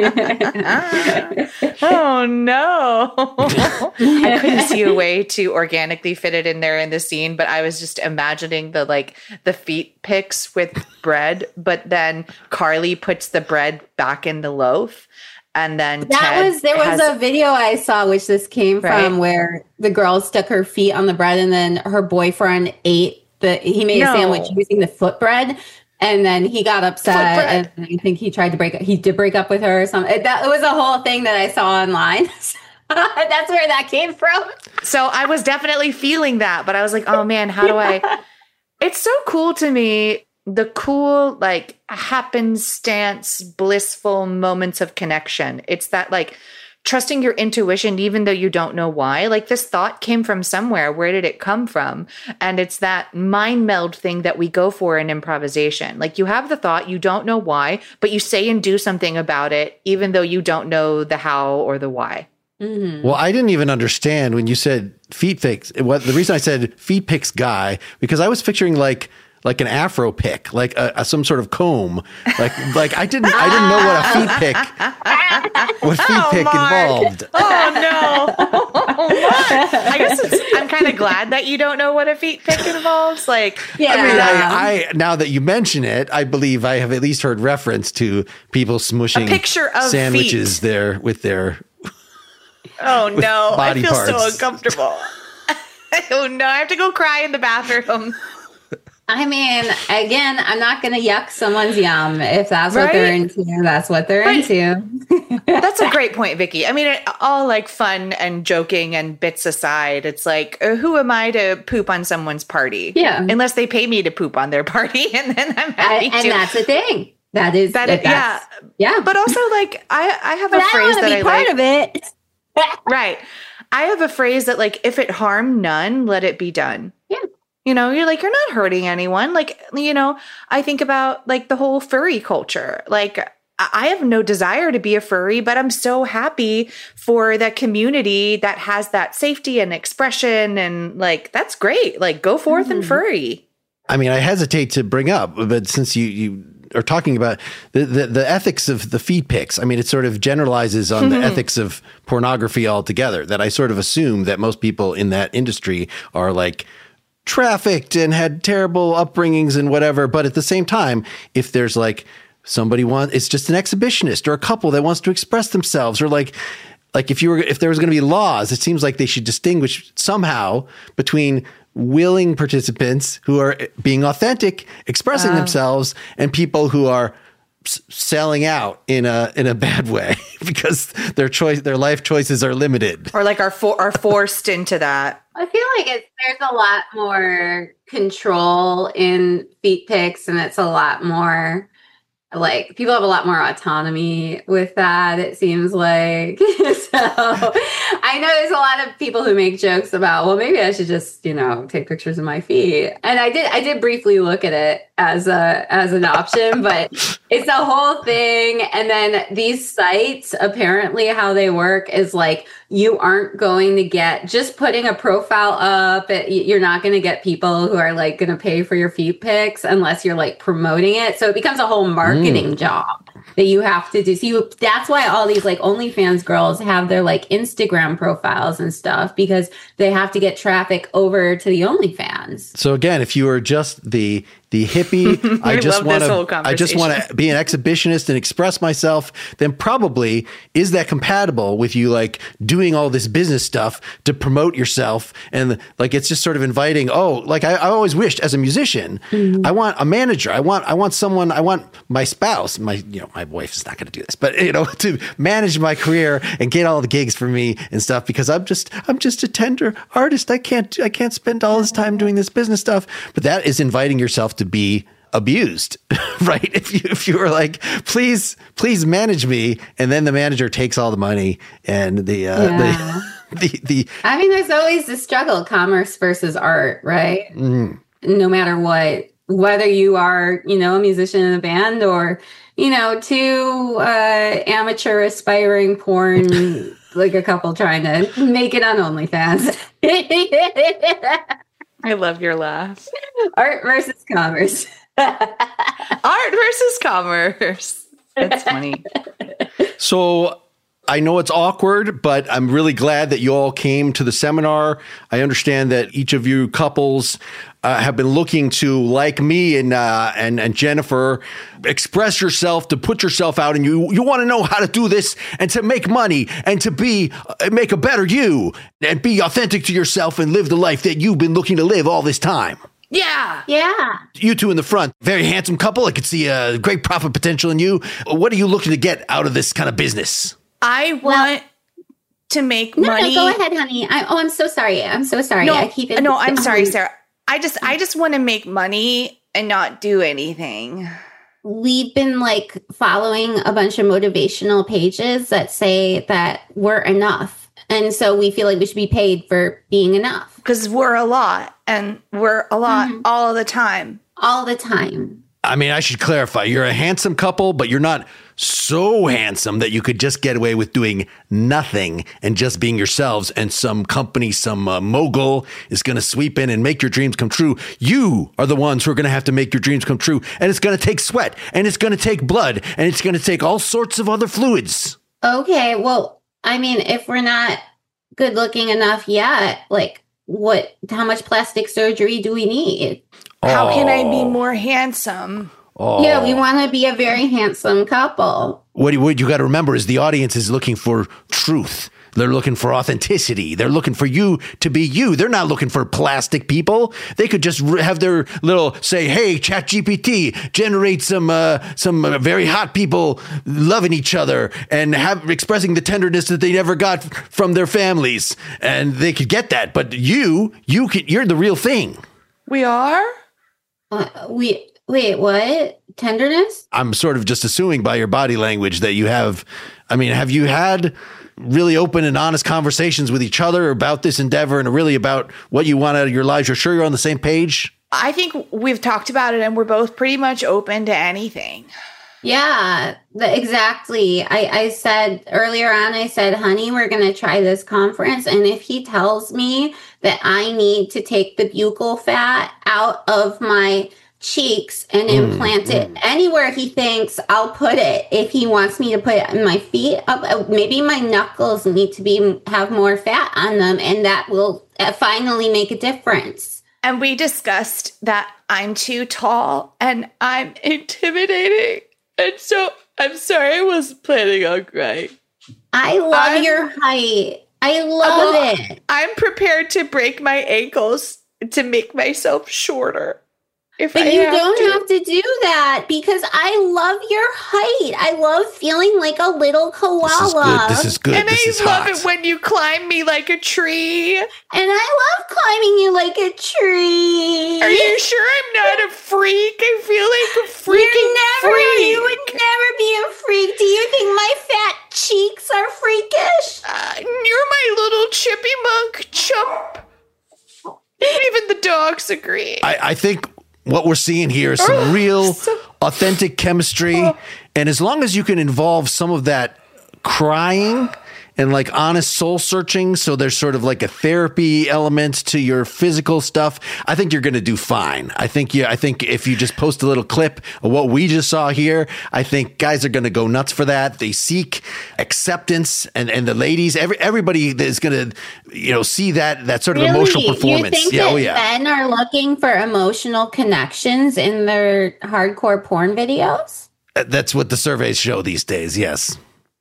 [SPEAKER 2] Oh no! I couldn't see a way to organically fit it in there in the scene, but I was just imagining the feet pics with bread, but then Carly puts the bread back in the loaf. And then
[SPEAKER 3] there was a video I saw, which this came from, where the girl stuck her feet on the bread and then her boyfriend he made a sandwich using the foot bread. And then he got upset and I think he did break up with her or something. It was a whole thing that I saw online. That's where that came from.
[SPEAKER 2] So I was definitely feeling that, but I was like, oh man, how do I, it's so cool to me. The cool, happenstance, blissful moments of connection. It's that trusting your intuition, even though you don't know why. Like this thought came from somewhere. Where did it come from? And it's that mind meld thing that we go for in improvisation. Like you have the thought, you don't know why, but you say and do something about it, even though you don't know the how or the why.
[SPEAKER 3] Mm-hmm.
[SPEAKER 1] Well, I didn't even understand when you said feet picks. The reason I said feet picks guy, because I was picturing like an afro pick, like some sort of comb. Like I didn't know what feet pick involved.
[SPEAKER 2] Oh no. I guess I'm kind of glad that you don't know what a feet pick involves. Like,
[SPEAKER 3] Yeah.
[SPEAKER 1] I mean, I now that you mention it, I believe I have at least heard reference to people smushing
[SPEAKER 2] A picture of
[SPEAKER 1] sandwiches
[SPEAKER 2] feet.
[SPEAKER 1] there with their.
[SPEAKER 2] oh no, I
[SPEAKER 1] body
[SPEAKER 2] feel so
[SPEAKER 1] parts.
[SPEAKER 2] uncomfortable. Oh no, I have to go cry in the bathroom.
[SPEAKER 3] I mean, again, I'm not going to yuck someone's yum. If that's what they're
[SPEAKER 2] Right?
[SPEAKER 3] into, that's what they're into.
[SPEAKER 2] That's a great point, Vicky. I mean, all like fun and joking and bits aside, it's like, who am I to poop on someone's party?
[SPEAKER 3] Yeah.
[SPEAKER 2] Unless they pay me to poop on their party, and then I'm happy
[SPEAKER 3] And
[SPEAKER 2] to.
[SPEAKER 3] that's the thing. Yeah.
[SPEAKER 2] But also, like, I have
[SPEAKER 4] But
[SPEAKER 2] a
[SPEAKER 4] I
[SPEAKER 2] phrase
[SPEAKER 4] want to
[SPEAKER 2] that
[SPEAKER 4] be
[SPEAKER 2] I
[SPEAKER 4] part
[SPEAKER 2] like.
[SPEAKER 4] of it.
[SPEAKER 2] Right. I have a phrase that, like, if it harm none, let it be done.
[SPEAKER 3] Yeah.
[SPEAKER 2] You know, you're like, you're not hurting anyone. Like, you know, I think about like the whole furry culture. Like, I have no desire to be a furry, but I'm so happy for that community that has that safety and expression. And like, that's great. Like, go forth and furry.
[SPEAKER 1] I mean, I hesitate to bring up, but since you are talking about the ethics of the feet pics, I mean, it sort of generalizes on the ethics of pornography altogether, that I sort of assume that most people in that industry are like trafficked and had terrible upbringings and whatever. But at the same time, if there's like it's just an exhibitionist or a couple that wants to express themselves, or like if there was going to be laws, it seems like they should distinguish somehow between willing participants who are being authentic, expressing themselves, and people who are selling out in a bad way because their life choices are limited,
[SPEAKER 2] Or like are forced into that.
[SPEAKER 3] I feel like there's a lot more control in feet pics, and it's a lot more like people have a lot more autonomy with that, it seems like. So I know there's a lot of people who make jokes about, well, maybe I should just, take pictures of my feet. And I did briefly look at it as an option, but it's a whole thing. And then these sites, apparently how they work is like, you aren't going to get, just putting a profile up, you're not going to get people who are like going to pay for your feet pics unless you're like promoting it. So it becomes a whole marketing job that you have to do. So that's why all these like OnlyFans girls have their like Instagram profiles and stuff, because they have to get traffic over to the OnlyFans.
[SPEAKER 1] So again, if you are just the hippie, I just want to be an exhibitionist and express myself, then probably is that compatible with you like doing all this business stuff to promote yourself? And like it's just sort of inviting, like I always wished as a musician, I want a manager. I want someone, I want my spouse, my wife is not going to do this, but to manage my career and get all the gigs for me and stuff, because I'm just a tender artist. I can't spend all this time doing this business stuff. But that is inviting yourself to be abused, right? If you were like, please manage me, and then the manager takes all the money and the
[SPEAKER 3] I mean, there's always the struggle, commerce versus art, right? No matter what, whether you are, a musician in a band or, two amateur aspiring porn, like a couple trying to make it on OnlyFans.
[SPEAKER 2] I love your laugh.
[SPEAKER 3] Art versus commerce.
[SPEAKER 2] Art versus commerce. That's funny.
[SPEAKER 1] So I know it's awkward, but I'm really glad that you all came to the seminar. I understand that each of you couples have been looking to, like me and Jennifer, express yourself, to put yourself out, and you want to know how to do this and to make money and to make a better you and be authentic to yourself and live the life that you've been looking to live all this time.
[SPEAKER 2] Yeah.
[SPEAKER 1] You two in the front, very handsome couple. I could see a great profit potential in you. What are you looking to get out of this kind of business?
[SPEAKER 2] I want to make money.
[SPEAKER 3] No, go ahead, honey. I'm so sorry. I'm so sorry.
[SPEAKER 2] No, I'm sorry, Sarah. I just want to make money and not do anything.
[SPEAKER 3] we've been like following a bunch of motivational pages that say that we're enough. And so we feel like we should be paid for being enough.
[SPEAKER 2] Because we're a lot, and we're a lot all the time.
[SPEAKER 3] All the time.
[SPEAKER 1] I mean, I should clarify. You're a handsome couple, but you're not so handsome that you could just get away with doing nothing and just being yourselves, and some company, some mogul is going to sweep in and make your dreams come true. You are the ones who are going to have to make your dreams come true, and it's going to take sweat, and it's going to take blood, and it's going to take all sorts of other fluids.
[SPEAKER 3] Okay, well, I mean, if we're not good looking enough yet, like, how much plastic surgery do we need?
[SPEAKER 2] How can I be more handsome?
[SPEAKER 1] Oh.
[SPEAKER 3] Yeah, we want to be a very handsome couple.
[SPEAKER 1] What you got to remember is the audience is looking for truth. They're looking for authenticity. They're looking for you to be you. They're not looking for plastic people. They could just have their little say, "Hey, ChatGPT, generate some very hot people loving each other and expressing the tenderness that they never got from their families," and they could get that. But you're the real thing.
[SPEAKER 2] We are?
[SPEAKER 3] Wait, what? Tenderness?
[SPEAKER 1] I'm sort of just assuming by your body language that you have. I mean, have you had really open and honest conversations with each other about this endeavor and really about what you want out of your lives? You're sure you're on the same page?
[SPEAKER 2] I think we've talked about it, and we're both pretty much open to anything.
[SPEAKER 3] Yeah, exactly. I said earlier on, honey, we're going to try this conference. And if he tells me that I need to take the buccal fat out of my cheeks and implant it anywhere he thinks, I'll put it. If he wants me to put it on my feet, maybe my knuckles need to have more fat on them, and that will finally make a difference.
[SPEAKER 2] And we discussed that I'm too tall and I'm intimidating. And so I'm sorry, I wasn't planning on crying.
[SPEAKER 3] I love your height. I love it.
[SPEAKER 2] I'm prepared to break my ankles to make myself shorter.
[SPEAKER 3] But you don't have to do that, because I love your height. I love feeling like a little koala.
[SPEAKER 1] This is good.
[SPEAKER 2] And
[SPEAKER 1] this
[SPEAKER 2] I
[SPEAKER 1] is
[SPEAKER 2] love
[SPEAKER 1] hot.
[SPEAKER 2] it when you climb me like a tree.
[SPEAKER 3] And I love climbing you like a tree.
[SPEAKER 2] Are you sure I'm not a freak? I feel like a freaking freak.
[SPEAKER 3] You would never be a freak. Do you think my fat cheeks are freakish?
[SPEAKER 2] You're my little chippy monk chump. Even the dogs agree.
[SPEAKER 1] I think what we're seeing here is some real authentic chemistry. And as long as you can involve some of that crying and like honest soul searching, so there's sort of like a therapy element to your physical stuff, I think you're going to do fine. I think if you just post a little clip of what we just saw here, I think guys are going to go nuts for that. They seek acceptance, and the ladies, everybody is going to, see that sort of emotional performance.
[SPEAKER 3] You think that men are looking for emotional connections in their hardcore porn videos?
[SPEAKER 1] That's what the surveys show these days. Yes.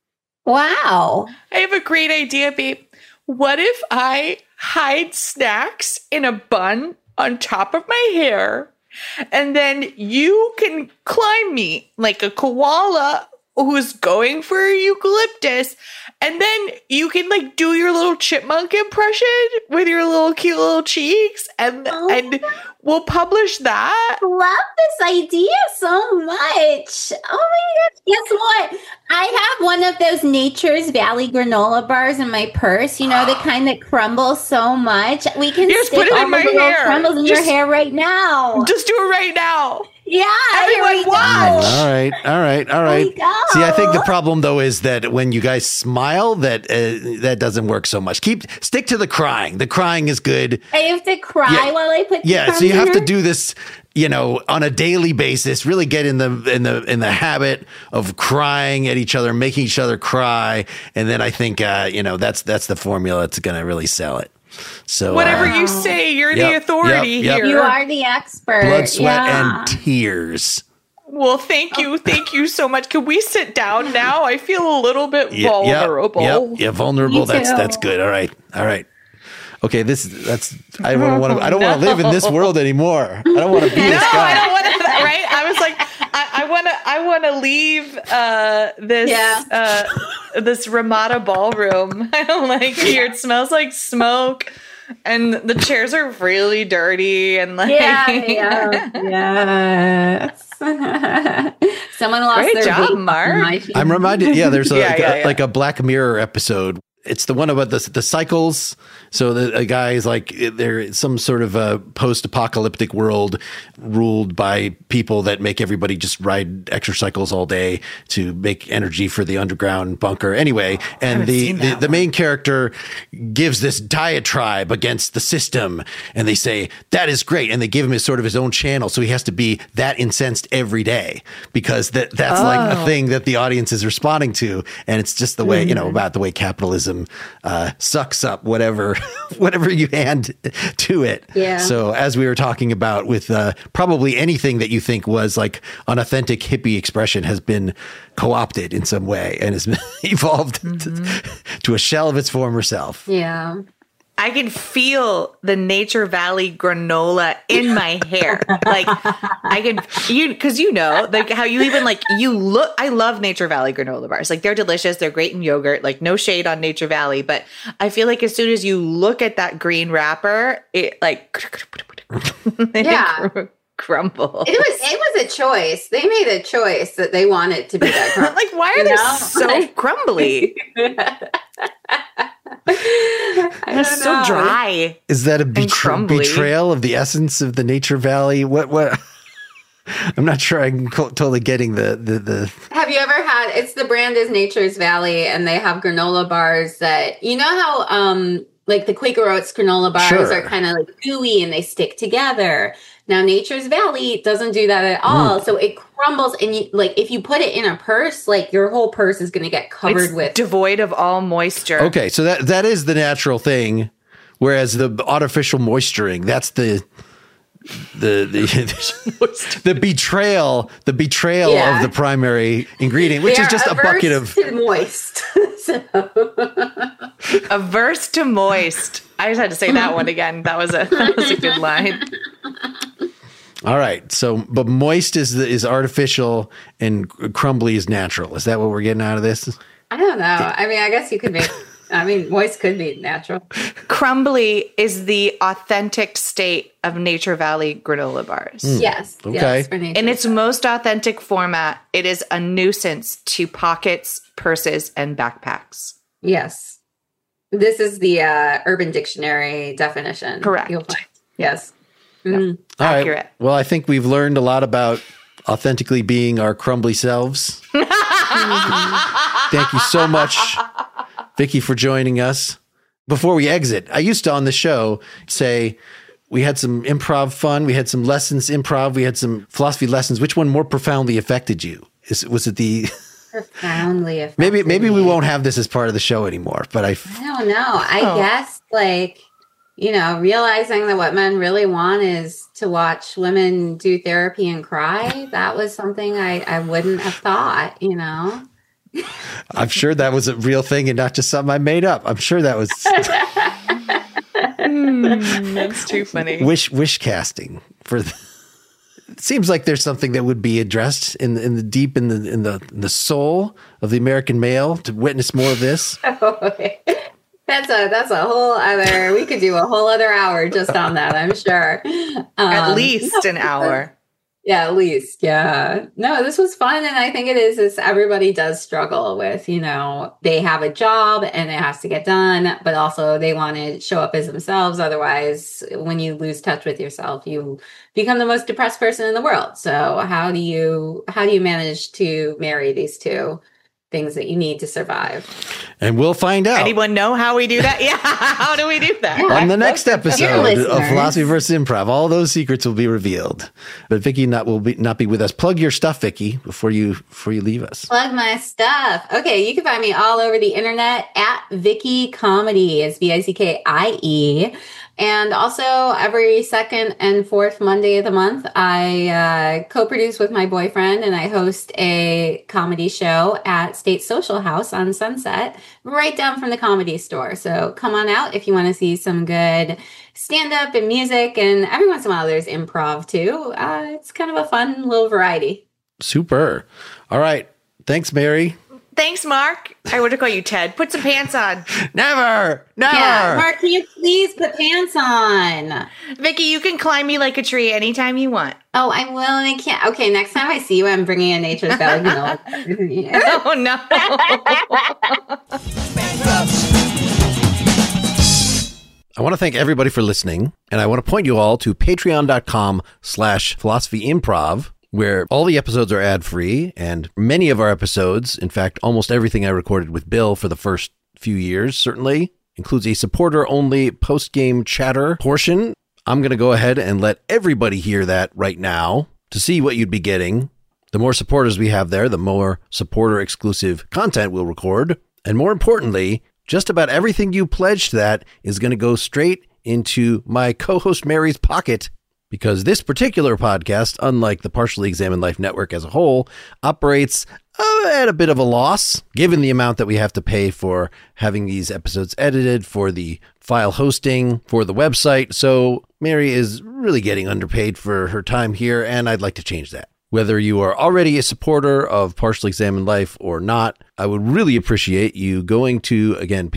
[SPEAKER 3] Wow.
[SPEAKER 2] I have a great idea, babe. What if I hide snacks in a bun on top of my hair, and then you can climb me like a koala who's going for eucalyptus, and then you can like do your little chipmunk impression with your little cute little cheeks, and we'll publish that.
[SPEAKER 3] I love this idea so much. Oh my gosh. Guess what? I have one of those Nature's Valley granola bars in my purse, the kind that crumbles so much. We can
[SPEAKER 2] just
[SPEAKER 3] stick
[SPEAKER 2] put it
[SPEAKER 3] all
[SPEAKER 2] in my
[SPEAKER 3] the little
[SPEAKER 2] hair.
[SPEAKER 3] crumbles in your hair right now.
[SPEAKER 2] Just do it right now.
[SPEAKER 3] Yeah,
[SPEAKER 2] everyone
[SPEAKER 3] here we
[SPEAKER 2] watch.
[SPEAKER 3] go.
[SPEAKER 1] All right.
[SPEAKER 3] Here we go.
[SPEAKER 1] See, I think the problem though is that when you guys smile, that doesn't work so much. Stick to the crying. The crying is good.
[SPEAKER 3] I have to cry while I put.
[SPEAKER 1] Yeah, so you have to do this, on a daily basis. Really get in the habit of crying at each other, making each other cry, and then I think that's the formula that's going to really sell it. So
[SPEAKER 2] whatever you say, you're the authority here.
[SPEAKER 3] You are the expert.
[SPEAKER 1] Blood, sweat, and tears.
[SPEAKER 2] Well, thank you so much. Can we sit down now? I feel a little bit vulnerable.
[SPEAKER 1] Yeah, vulnerable. That's good. All right. Okay, I don't want to live in this world anymore. I don't want to be this guy.
[SPEAKER 2] I don't want to. Right? I was like, I want to leave this Ramada ballroom. I don't like here. It smells like smoke, and the chairs are really dirty. And like,
[SPEAKER 3] yes. Someone lost
[SPEAKER 2] Great
[SPEAKER 3] their
[SPEAKER 2] job,
[SPEAKER 3] vape
[SPEAKER 2] Mark.
[SPEAKER 3] on my feed.
[SPEAKER 1] I'm reminded. Yeah, there's
[SPEAKER 2] Yeah.
[SPEAKER 1] like a Black Mirror episode. It's the one about the cycles. So a guy is like, there's some sort of a post-apocalyptic world ruled by people that make everybody just ride extra cycles all day to make energy for the underground bunker. Anyway, and the main character gives this diatribe against the system, and they say that is great, and they give him his sort of his own channel, so he has to be that incensed every day because that's like a thing that the audience is responding to, and it's just the way about the way capitalism sucks up whatever you hand to it.
[SPEAKER 3] Yeah.
[SPEAKER 1] So as we were talking about with probably anything that you think was like an authentic hippie expression has been co-opted in some way and has evolved to a shell of its former self.
[SPEAKER 3] Yeah.
[SPEAKER 2] I can feel the Nature Valley granola in my hair. Like I can, because like how you even like you look. I love Nature Valley granola bars. Like they're delicious. They're great in yogurt. Like no shade on Nature Valley, but I feel like as soon as you look at that green wrapper, it like crumble.
[SPEAKER 3] It was a choice. They made a choice that they wanted to be that crumbly.
[SPEAKER 2] Like why are they so crumbly? They're so dry.
[SPEAKER 1] Is that a
[SPEAKER 2] crumbly.
[SPEAKER 1] betrayal of the essence of the Nature Valley? What? I'm not sure I'm totally getting the.
[SPEAKER 3] Have you ever had? It's the brand is Nature's Valley, and they have granola bars that how like the Quaker Oats granola bars are kind of like gooey and they stick together. Now Nature's Valley doesn't do that at all, so it crumbles. And if you put it in a purse, like your whole purse is going to get covered with
[SPEAKER 2] devoid of all moisture.
[SPEAKER 1] Okay, so that is the natural thing, whereas the artificial moisturing, that's the betrayal of the primary ingredient, which is just a bucket of
[SPEAKER 3] moist.
[SPEAKER 2] Averse to moist. I just had to say that one again. That was a good line.
[SPEAKER 1] All right. So, but moist is artificial and crumbly is natural. Is that what we're getting out of this?
[SPEAKER 3] I don't know. I mean, I guess you could make. I mean, moist could be natural.
[SPEAKER 2] Crumbly is the authentic state of Nature Valley granola bars.
[SPEAKER 3] Yes.
[SPEAKER 1] Okay.
[SPEAKER 3] Yes,
[SPEAKER 2] in its most authentic format, it is a nuisance to pockets, purses, and backpacks.
[SPEAKER 3] Yes. This is the Urban Dictionary definition.
[SPEAKER 2] Correct.
[SPEAKER 3] You'll find. Yes.
[SPEAKER 1] All
[SPEAKER 2] Accurate.
[SPEAKER 1] right. Well, I think we've learned a lot about authentically being our crumbly selves. Thank you so much, Vicky, for joining us. Before we exit, I used to on the show say we had some improv fun, we had some lessons improv, we had some philosophy lessons. Which one more profoundly affected you? Was it the
[SPEAKER 3] profoundly affected?
[SPEAKER 1] Maybe we won't have this as part of the show anymore. But I
[SPEAKER 3] don't know. I guess realizing that what men really want is to watch women do therapy and cry. That was something I wouldn't have thought.
[SPEAKER 1] I'm sure that was a real thing and not just something I made up. I'm sure that was.
[SPEAKER 2] That's too funny.
[SPEAKER 1] Wish casting for. It seems like there's something that would be addressed in the deep in the soul of the American male to witness more of this.
[SPEAKER 3] That's a whole other. We could do a whole other hour just on that. I'm sure.
[SPEAKER 2] At least an hour.
[SPEAKER 3] Yeah, at least. Yeah. No, this was fun. And I think it is everybody does struggle with, they have a job and it has to get done, but also they want to show up as themselves. Otherwise, when you lose touch with yourself, you become the most depressed person in the world. So how do you manage to marry these two things that you need to survive?
[SPEAKER 1] And we'll find out.
[SPEAKER 2] Anyone know how we do that? Yeah. How do we do that?
[SPEAKER 3] Yeah,
[SPEAKER 1] on the next episode of Philosophy vs. Improv, all those secrets will be revealed. But Vicky will not be with us. Plug your stuff, Vicky, before you leave us.
[SPEAKER 3] Plug my stuff. Okay, you can find me all over the internet at Vicky Comedy. It's VICKIE. And also every second and fourth Monday of the month, I co-produce with my boyfriend and I host a comedy show at State Social House on Sunset, right down from the Comedy Store. So come on out if you want to see some good stand-up and music, and every once in a while there's improv too. It's kind of a fun little variety.
[SPEAKER 1] Super. All right. Thanks, Mary.
[SPEAKER 2] Thanks, Mark. I would call you Ted. Put some pants on.
[SPEAKER 1] Never.
[SPEAKER 3] Yeah, Mark, can you please put pants on?
[SPEAKER 2] Vicky, you can climb me like a tree anytime you want.
[SPEAKER 3] Oh, I will and I can't. Okay, next time I see you, I'm bringing a Nature's Valley granola.
[SPEAKER 2] Oh, no.
[SPEAKER 1] I want to thank everybody for listening, and I want to point you all to patreon.com/philosophyimprov, where all the episodes are ad-free, and many of our episodes, in fact, almost everything I recorded with Bill for the first few years, certainly, includes a supporter-only post-game chatter portion. I'm going to go ahead and let everybody hear that right now to see what you'd be getting. The more supporters we have there, the more supporter-exclusive content we'll record. And more importantly, just about everything you pledge to that is going to go straight into my co-host Mary's pocket, because this particular podcast, unlike the Partially Examined Life Network as a whole, operates at a bit of a loss, given the amount that we have to pay for having these episodes edited, for the file hosting, for the website. So Mary is really getting underpaid for her time here, and I'd like to change that. Whether you are already a supporter of Partially Examined Life or not, I would really appreciate you going to, again,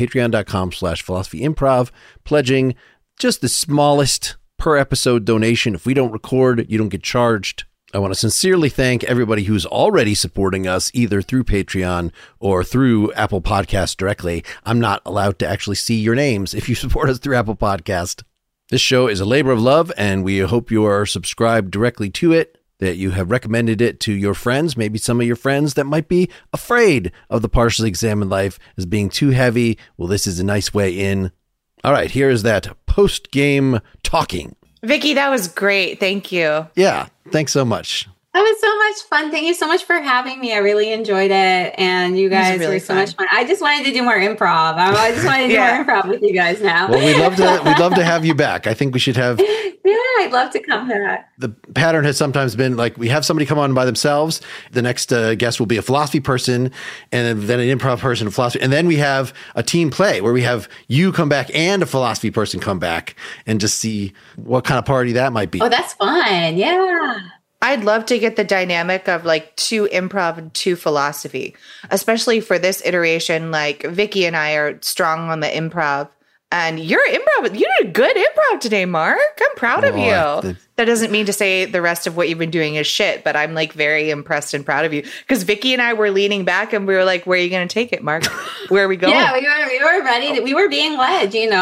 [SPEAKER 1] patreon.com/philosophyimprov, pledging just the smallest per episode donation. If we don't record, you don't get charged. I want to sincerely thank everybody who's already supporting us, either through Patreon or through Apple Podcasts directly. I'm not allowed to actually see your names if you support us through Apple Podcast. This show is a labor of love, and we hope you are subscribed directly to it, that you have recommended it to your friends, maybe some of your friends that might be afraid of the Partially Examined Life as being too heavy. Well, this is a nice way in. All right, here is that post-game talking.
[SPEAKER 2] Vicky, that was great. Thank you.
[SPEAKER 1] Yeah, thanks so much.
[SPEAKER 3] That was so much fun. Thank you so much for having me. I really enjoyed it. And you guys were so much fun. I just wanted to do more improv. I just wanted to do more improv with you guys now.
[SPEAKER 1] Well, we'd love to have you back. I think we should have.
[SPEAKER 3] Yeah, I'd love to come back.
[SPEAKER 1] The pattern has sometimes been like we have somebody come on by themselves. The next guest will be a philosophy person, and then an improv person, a philosophy. And then we have a team play where we have you come back and a philosophy person come back and just see what kind of party that might be.
[SPEAKER 3] Oh, that's fun. Yeah.
[SPEAKER 2] I'd love to get the dynamic of like 2 improv and 2 philosophy, especially for this iteration. Like Vicky and I are strong on the improv, and you're improv. You did a good improv today, Mark. I'm proud of you. That doesn't mean to say the rest of what you've been doing is shit, but I'm like very impressed and proud of you, because Vicky and I were leaning back and we were like, where are you going to take it, Mark? Where are we going?
[SPEAKER 3] Yeah, we were ready. We were being led, we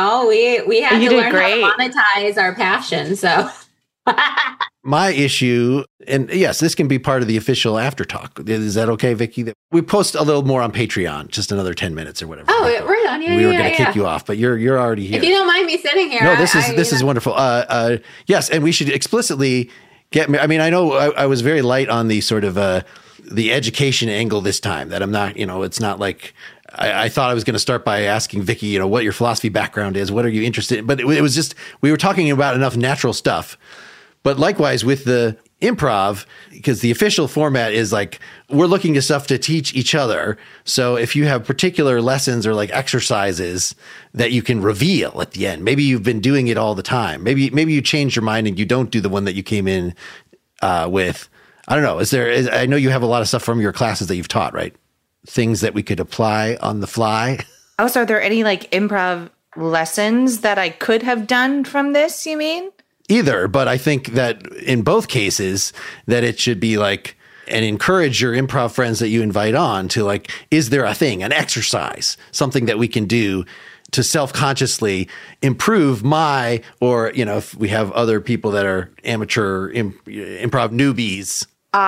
[SPEAKER 3] had to learn how to monetize our passion. So
[SPEAKER 1] my issue, and yes, this can be part of the official after talk. Is that okay, Vicky? We post a little more on Patreon, just another 10 minutes or whatever.
[SPEAKER 3] Oh, right on. Yeah,
[SPEAKER 1] we were going to kick you off, but you're already here.
[SPEAKER 3] If you don't mind me sitting here.
[SPEAKER 1] No, this is wonderful. Yes, and we should explicitly get. I mean, I know I was very light on the sort of the education angle this time. That I'm not. It's not like. I thought I was going to start by asking Vicky, what your philosophy background is. What are you interested in? But it was just we were talking about enough natural stuff. But likewise with the improv, because the official format is like, we're looking to stuff to teach each other. So if you have particular lessons or like exercises that you can reveal at the end, maybe you've been doing it all the time. Maybe you change your mind and you don't do the one that you came in with. I don't know. I know you have a lot of stuff from your classes that you've taught, right? Things that we could apply on the fly.
[SPEAKER 2] Also, are there any like improv lessons that I could have done from this, you mean?
[SPEAKER 1] Either, but I think that in both cases that it should be like, and encourage your improv friends that you invite on to like, is there a thing, an exercise, something that we can do to self-consciously improve or if we have other people that are amateur improv newbies.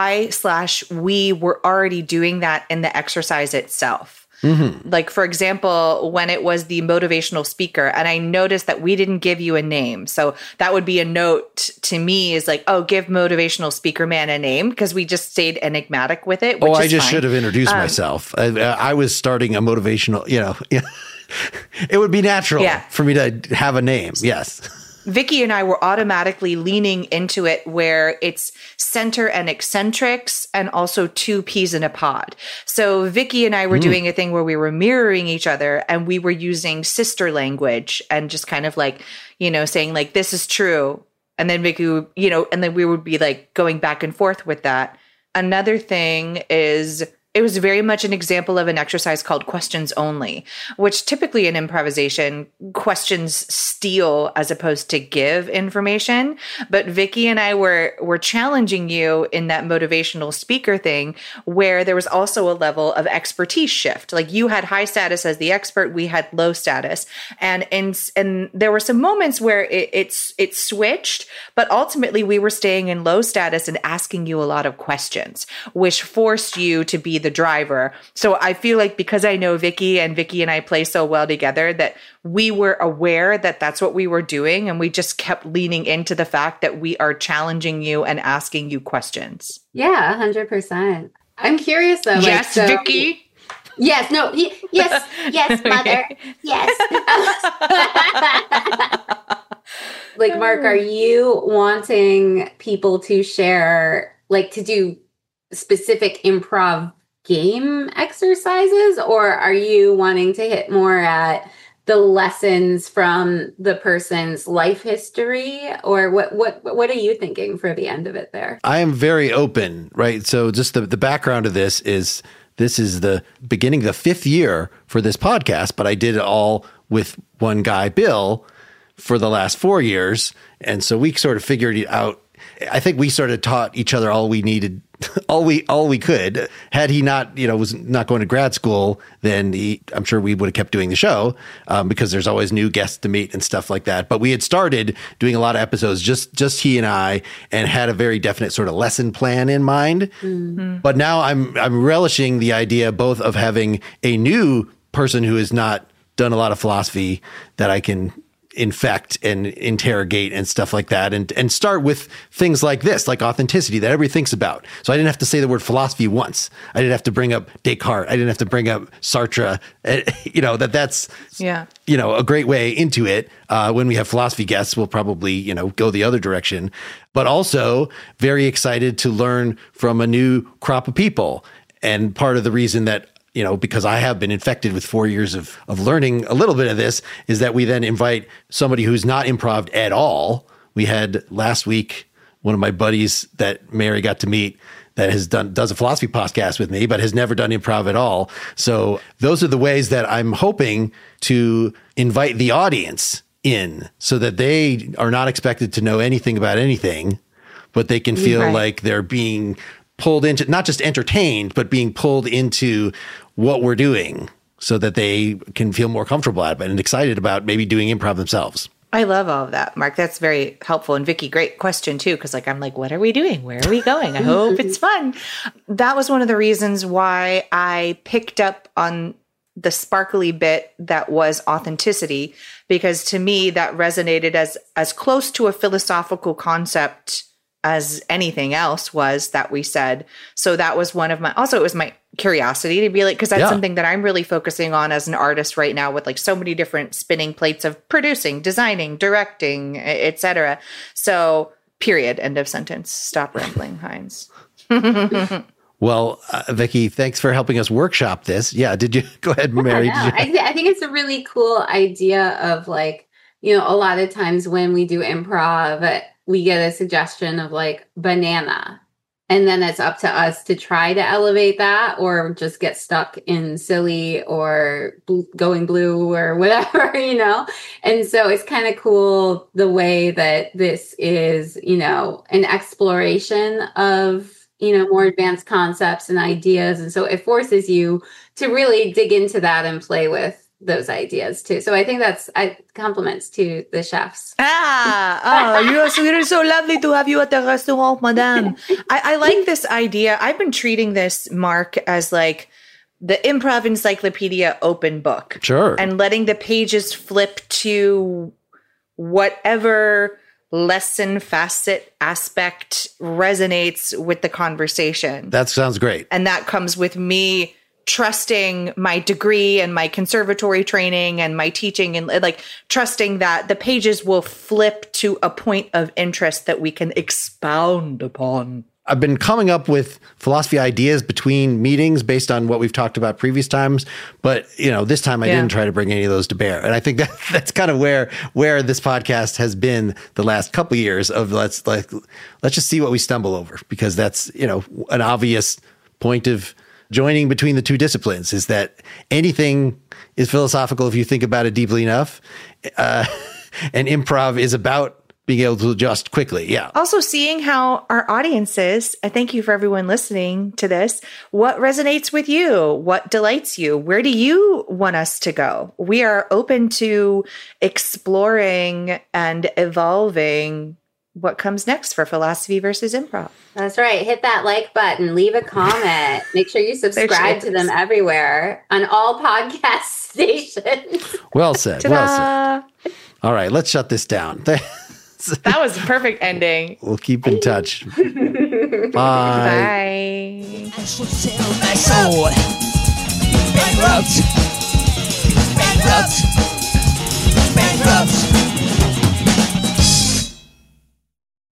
[SPEAKER 2] We were already doing that in the exercise itself. Mm-hmm. Like, for example, when it was the motivational speaker, and I noticed that we didn't give you a name. So that would be a note to me is like, oh, give motivational speaker man a name, because we just stayed enigmatic with it.
[SPEAKER 1] I just should have introduced myself. I was starting a motivational, it would be natural for me to have a name. Yes.
[SPEAKER 2] Vicky and I were automatically leaning into it where it's center and eccentrics and also 2 peas in a pod. So Vicky and I were doing a thing where we were mirroring each other and we were using sister language and just kind of like, saying like, this is true. And then Vicky, and then we would be like going back and forth with that. Another thing is it was very much an example of an exercise called questions only, which typically in improvisation, questions steal as opposed to give information. But Vicky and I were challenging you in that motivational speaker thing, where there was also a level of expertise shift. Like you had high status as the expert, we had low status. And there were some moments where it switched, but ultimately we were staying in low status and asking you a lot of questions, which forced you to be the driver. So I feel like because I know Vicky and I play so well together, that we were aware that that's what we were doing. And we just kept leaning into the fact that we are challenging you and asking you questions.
[SPEAKER 3] Yeah, 100%. I'm curious though.
[SPEAKER 2] Yes, like, so, Vicky.
[SPEAKER 3] Yes, no, yes, mother. Yes. Like, Mark, are you wanting people to share, like to do specific improv game exercises, or are you wanting to hit more at the lessons from the person's life history, or what are you thinking for the end of it there?
[SPEAKER 1] I am very open, right? So just the background of this is the beginning, the 5th year for this podcast, but I did it all with one guy, Bill, for the last 4 years. And so we sort of figured it out. I think we sort of taught each other all we needed, all we could. Had he not, was not going to grad school, then I'm sure we would have kept doing the show because there's always new guests to meet and stuff like that. But we had started doing a lot of episodes, just he and I, and had a very definite sort of lesson plan in mind. Mm-hmm. But now I'm relishing the idea both of having a new person who has not done a lot of philosophy that I can infect and interrogate and stuff like that, and start with things like this, like authenticity that everybody thinks about. So I didn't have to say the word philosophy once. I didn't have to bring up Descartes. I didn't have to bring up Sartre. That's a great way into it. When we have philosophy guests, we'll probably go the other direction. But also very excited to learn from a new crop of people. And part of the reason that because I have been infected with 4 years of learning a little bit of this, is that we then invite somebody who's not improv at all. We had last week one of my buddies that Mary got to meet that does a philosophy podcast with me, but has never done improv at all. So those are the ways that I'm hoping to invite the audience in, so that they are not expected to know anything about anything, but they can feel like they're being pulled into, not just entertained, but being pulled into what we're doing, so that they can feel more comfortable at it and excited about maybe doing improv themselves.
[SPEAKER 2] I love all of that, Mark. That's very helpful. And Vicky, great question too, because I'm like, what are we doing? Where are we going? I hope it's fun. That was one of the reasons why I picked up on the sparkly bit that was authenticity, because to me that resonated as close to a philosophical concept as anything else was that we said. So that was one of it was my curiosity to be like, because that's something that I'm really focusing on as an artist right now, with like so many different spinning plates of producing, designing, directing, etc. So period, end of sentence. Stop rambling, Heinz.
[SPEAKER 1] Well, Vicky, thanks for helping us workshop this. Yeah. Did you go ahead, Mary?
[SPEAKER 3] I think it's a really cool idea of like, a lot of times when we do improv, we get a suggestion of like banana, and then it's up to us to try to elevate that, or just get stuck in silly or going blue or whatever, And so it's kind of cool the way that this is, an exploration of, more advanced concepts and ideas. And so it forces you to really dig into that and play with those ideas too. So I think that's compliments to the chefs.
[SPEAKER 2] You're so lovely to have you at the restaurant, madame. I like this idea. I've been treating this, Mark, as like the improv encyclopedia open book.
[SPEAKER 1] Sure.
[SPEAKER 2] And letting the pages flip to whatever lesson, facet, aspect resonates with the conversation.
[SPEAKER 1] That sounds great.
[SPEAKER 2] And that comes with me trusting my degree and my conservatory training and my teaching, and like trusting that the pages will flip to a point of interest that we can expound upon.
[SPEAKER 1] I've been coming up with philosophy ideas between meetings based on what we've talked about previous times. But, this time I didn't try to bring any of those to bear. And I think that's kind of where this podcast has been the last couple of years of let's just see what we stumble over, because that's, an obvious point of joining between the two disciplines is that anything is philosophical if you think about it deeply enough. And improv is about being able to adjust quickly. Yeah.
[SPEAKER 2] Also seeing how our audiences, and thank you for everyone listening to this, what resonates with you, what delights you, where do you want us to go? We are open to exploring and evolving what comes next for Philosophy versus Improv.
[SPEAKER 3] That's right. Hit that like button, leave a comment, make sure you subscribe to them everywhere on all podcast stations.
[SPEAKER 1] Well said.
[SPEAKER 2] Ta-da!
[SPEAKER 1] Well said. All right, let's shut this down.
[SPEAKER 2] That was a perfect ending.
[SPEAKER 1] We'll keep in touch. Bye.
[SPEAKER 2] Bye.
[SPEAKER 5] I should sell my soul. Bankrupt. Bankrupt. Bankrupt.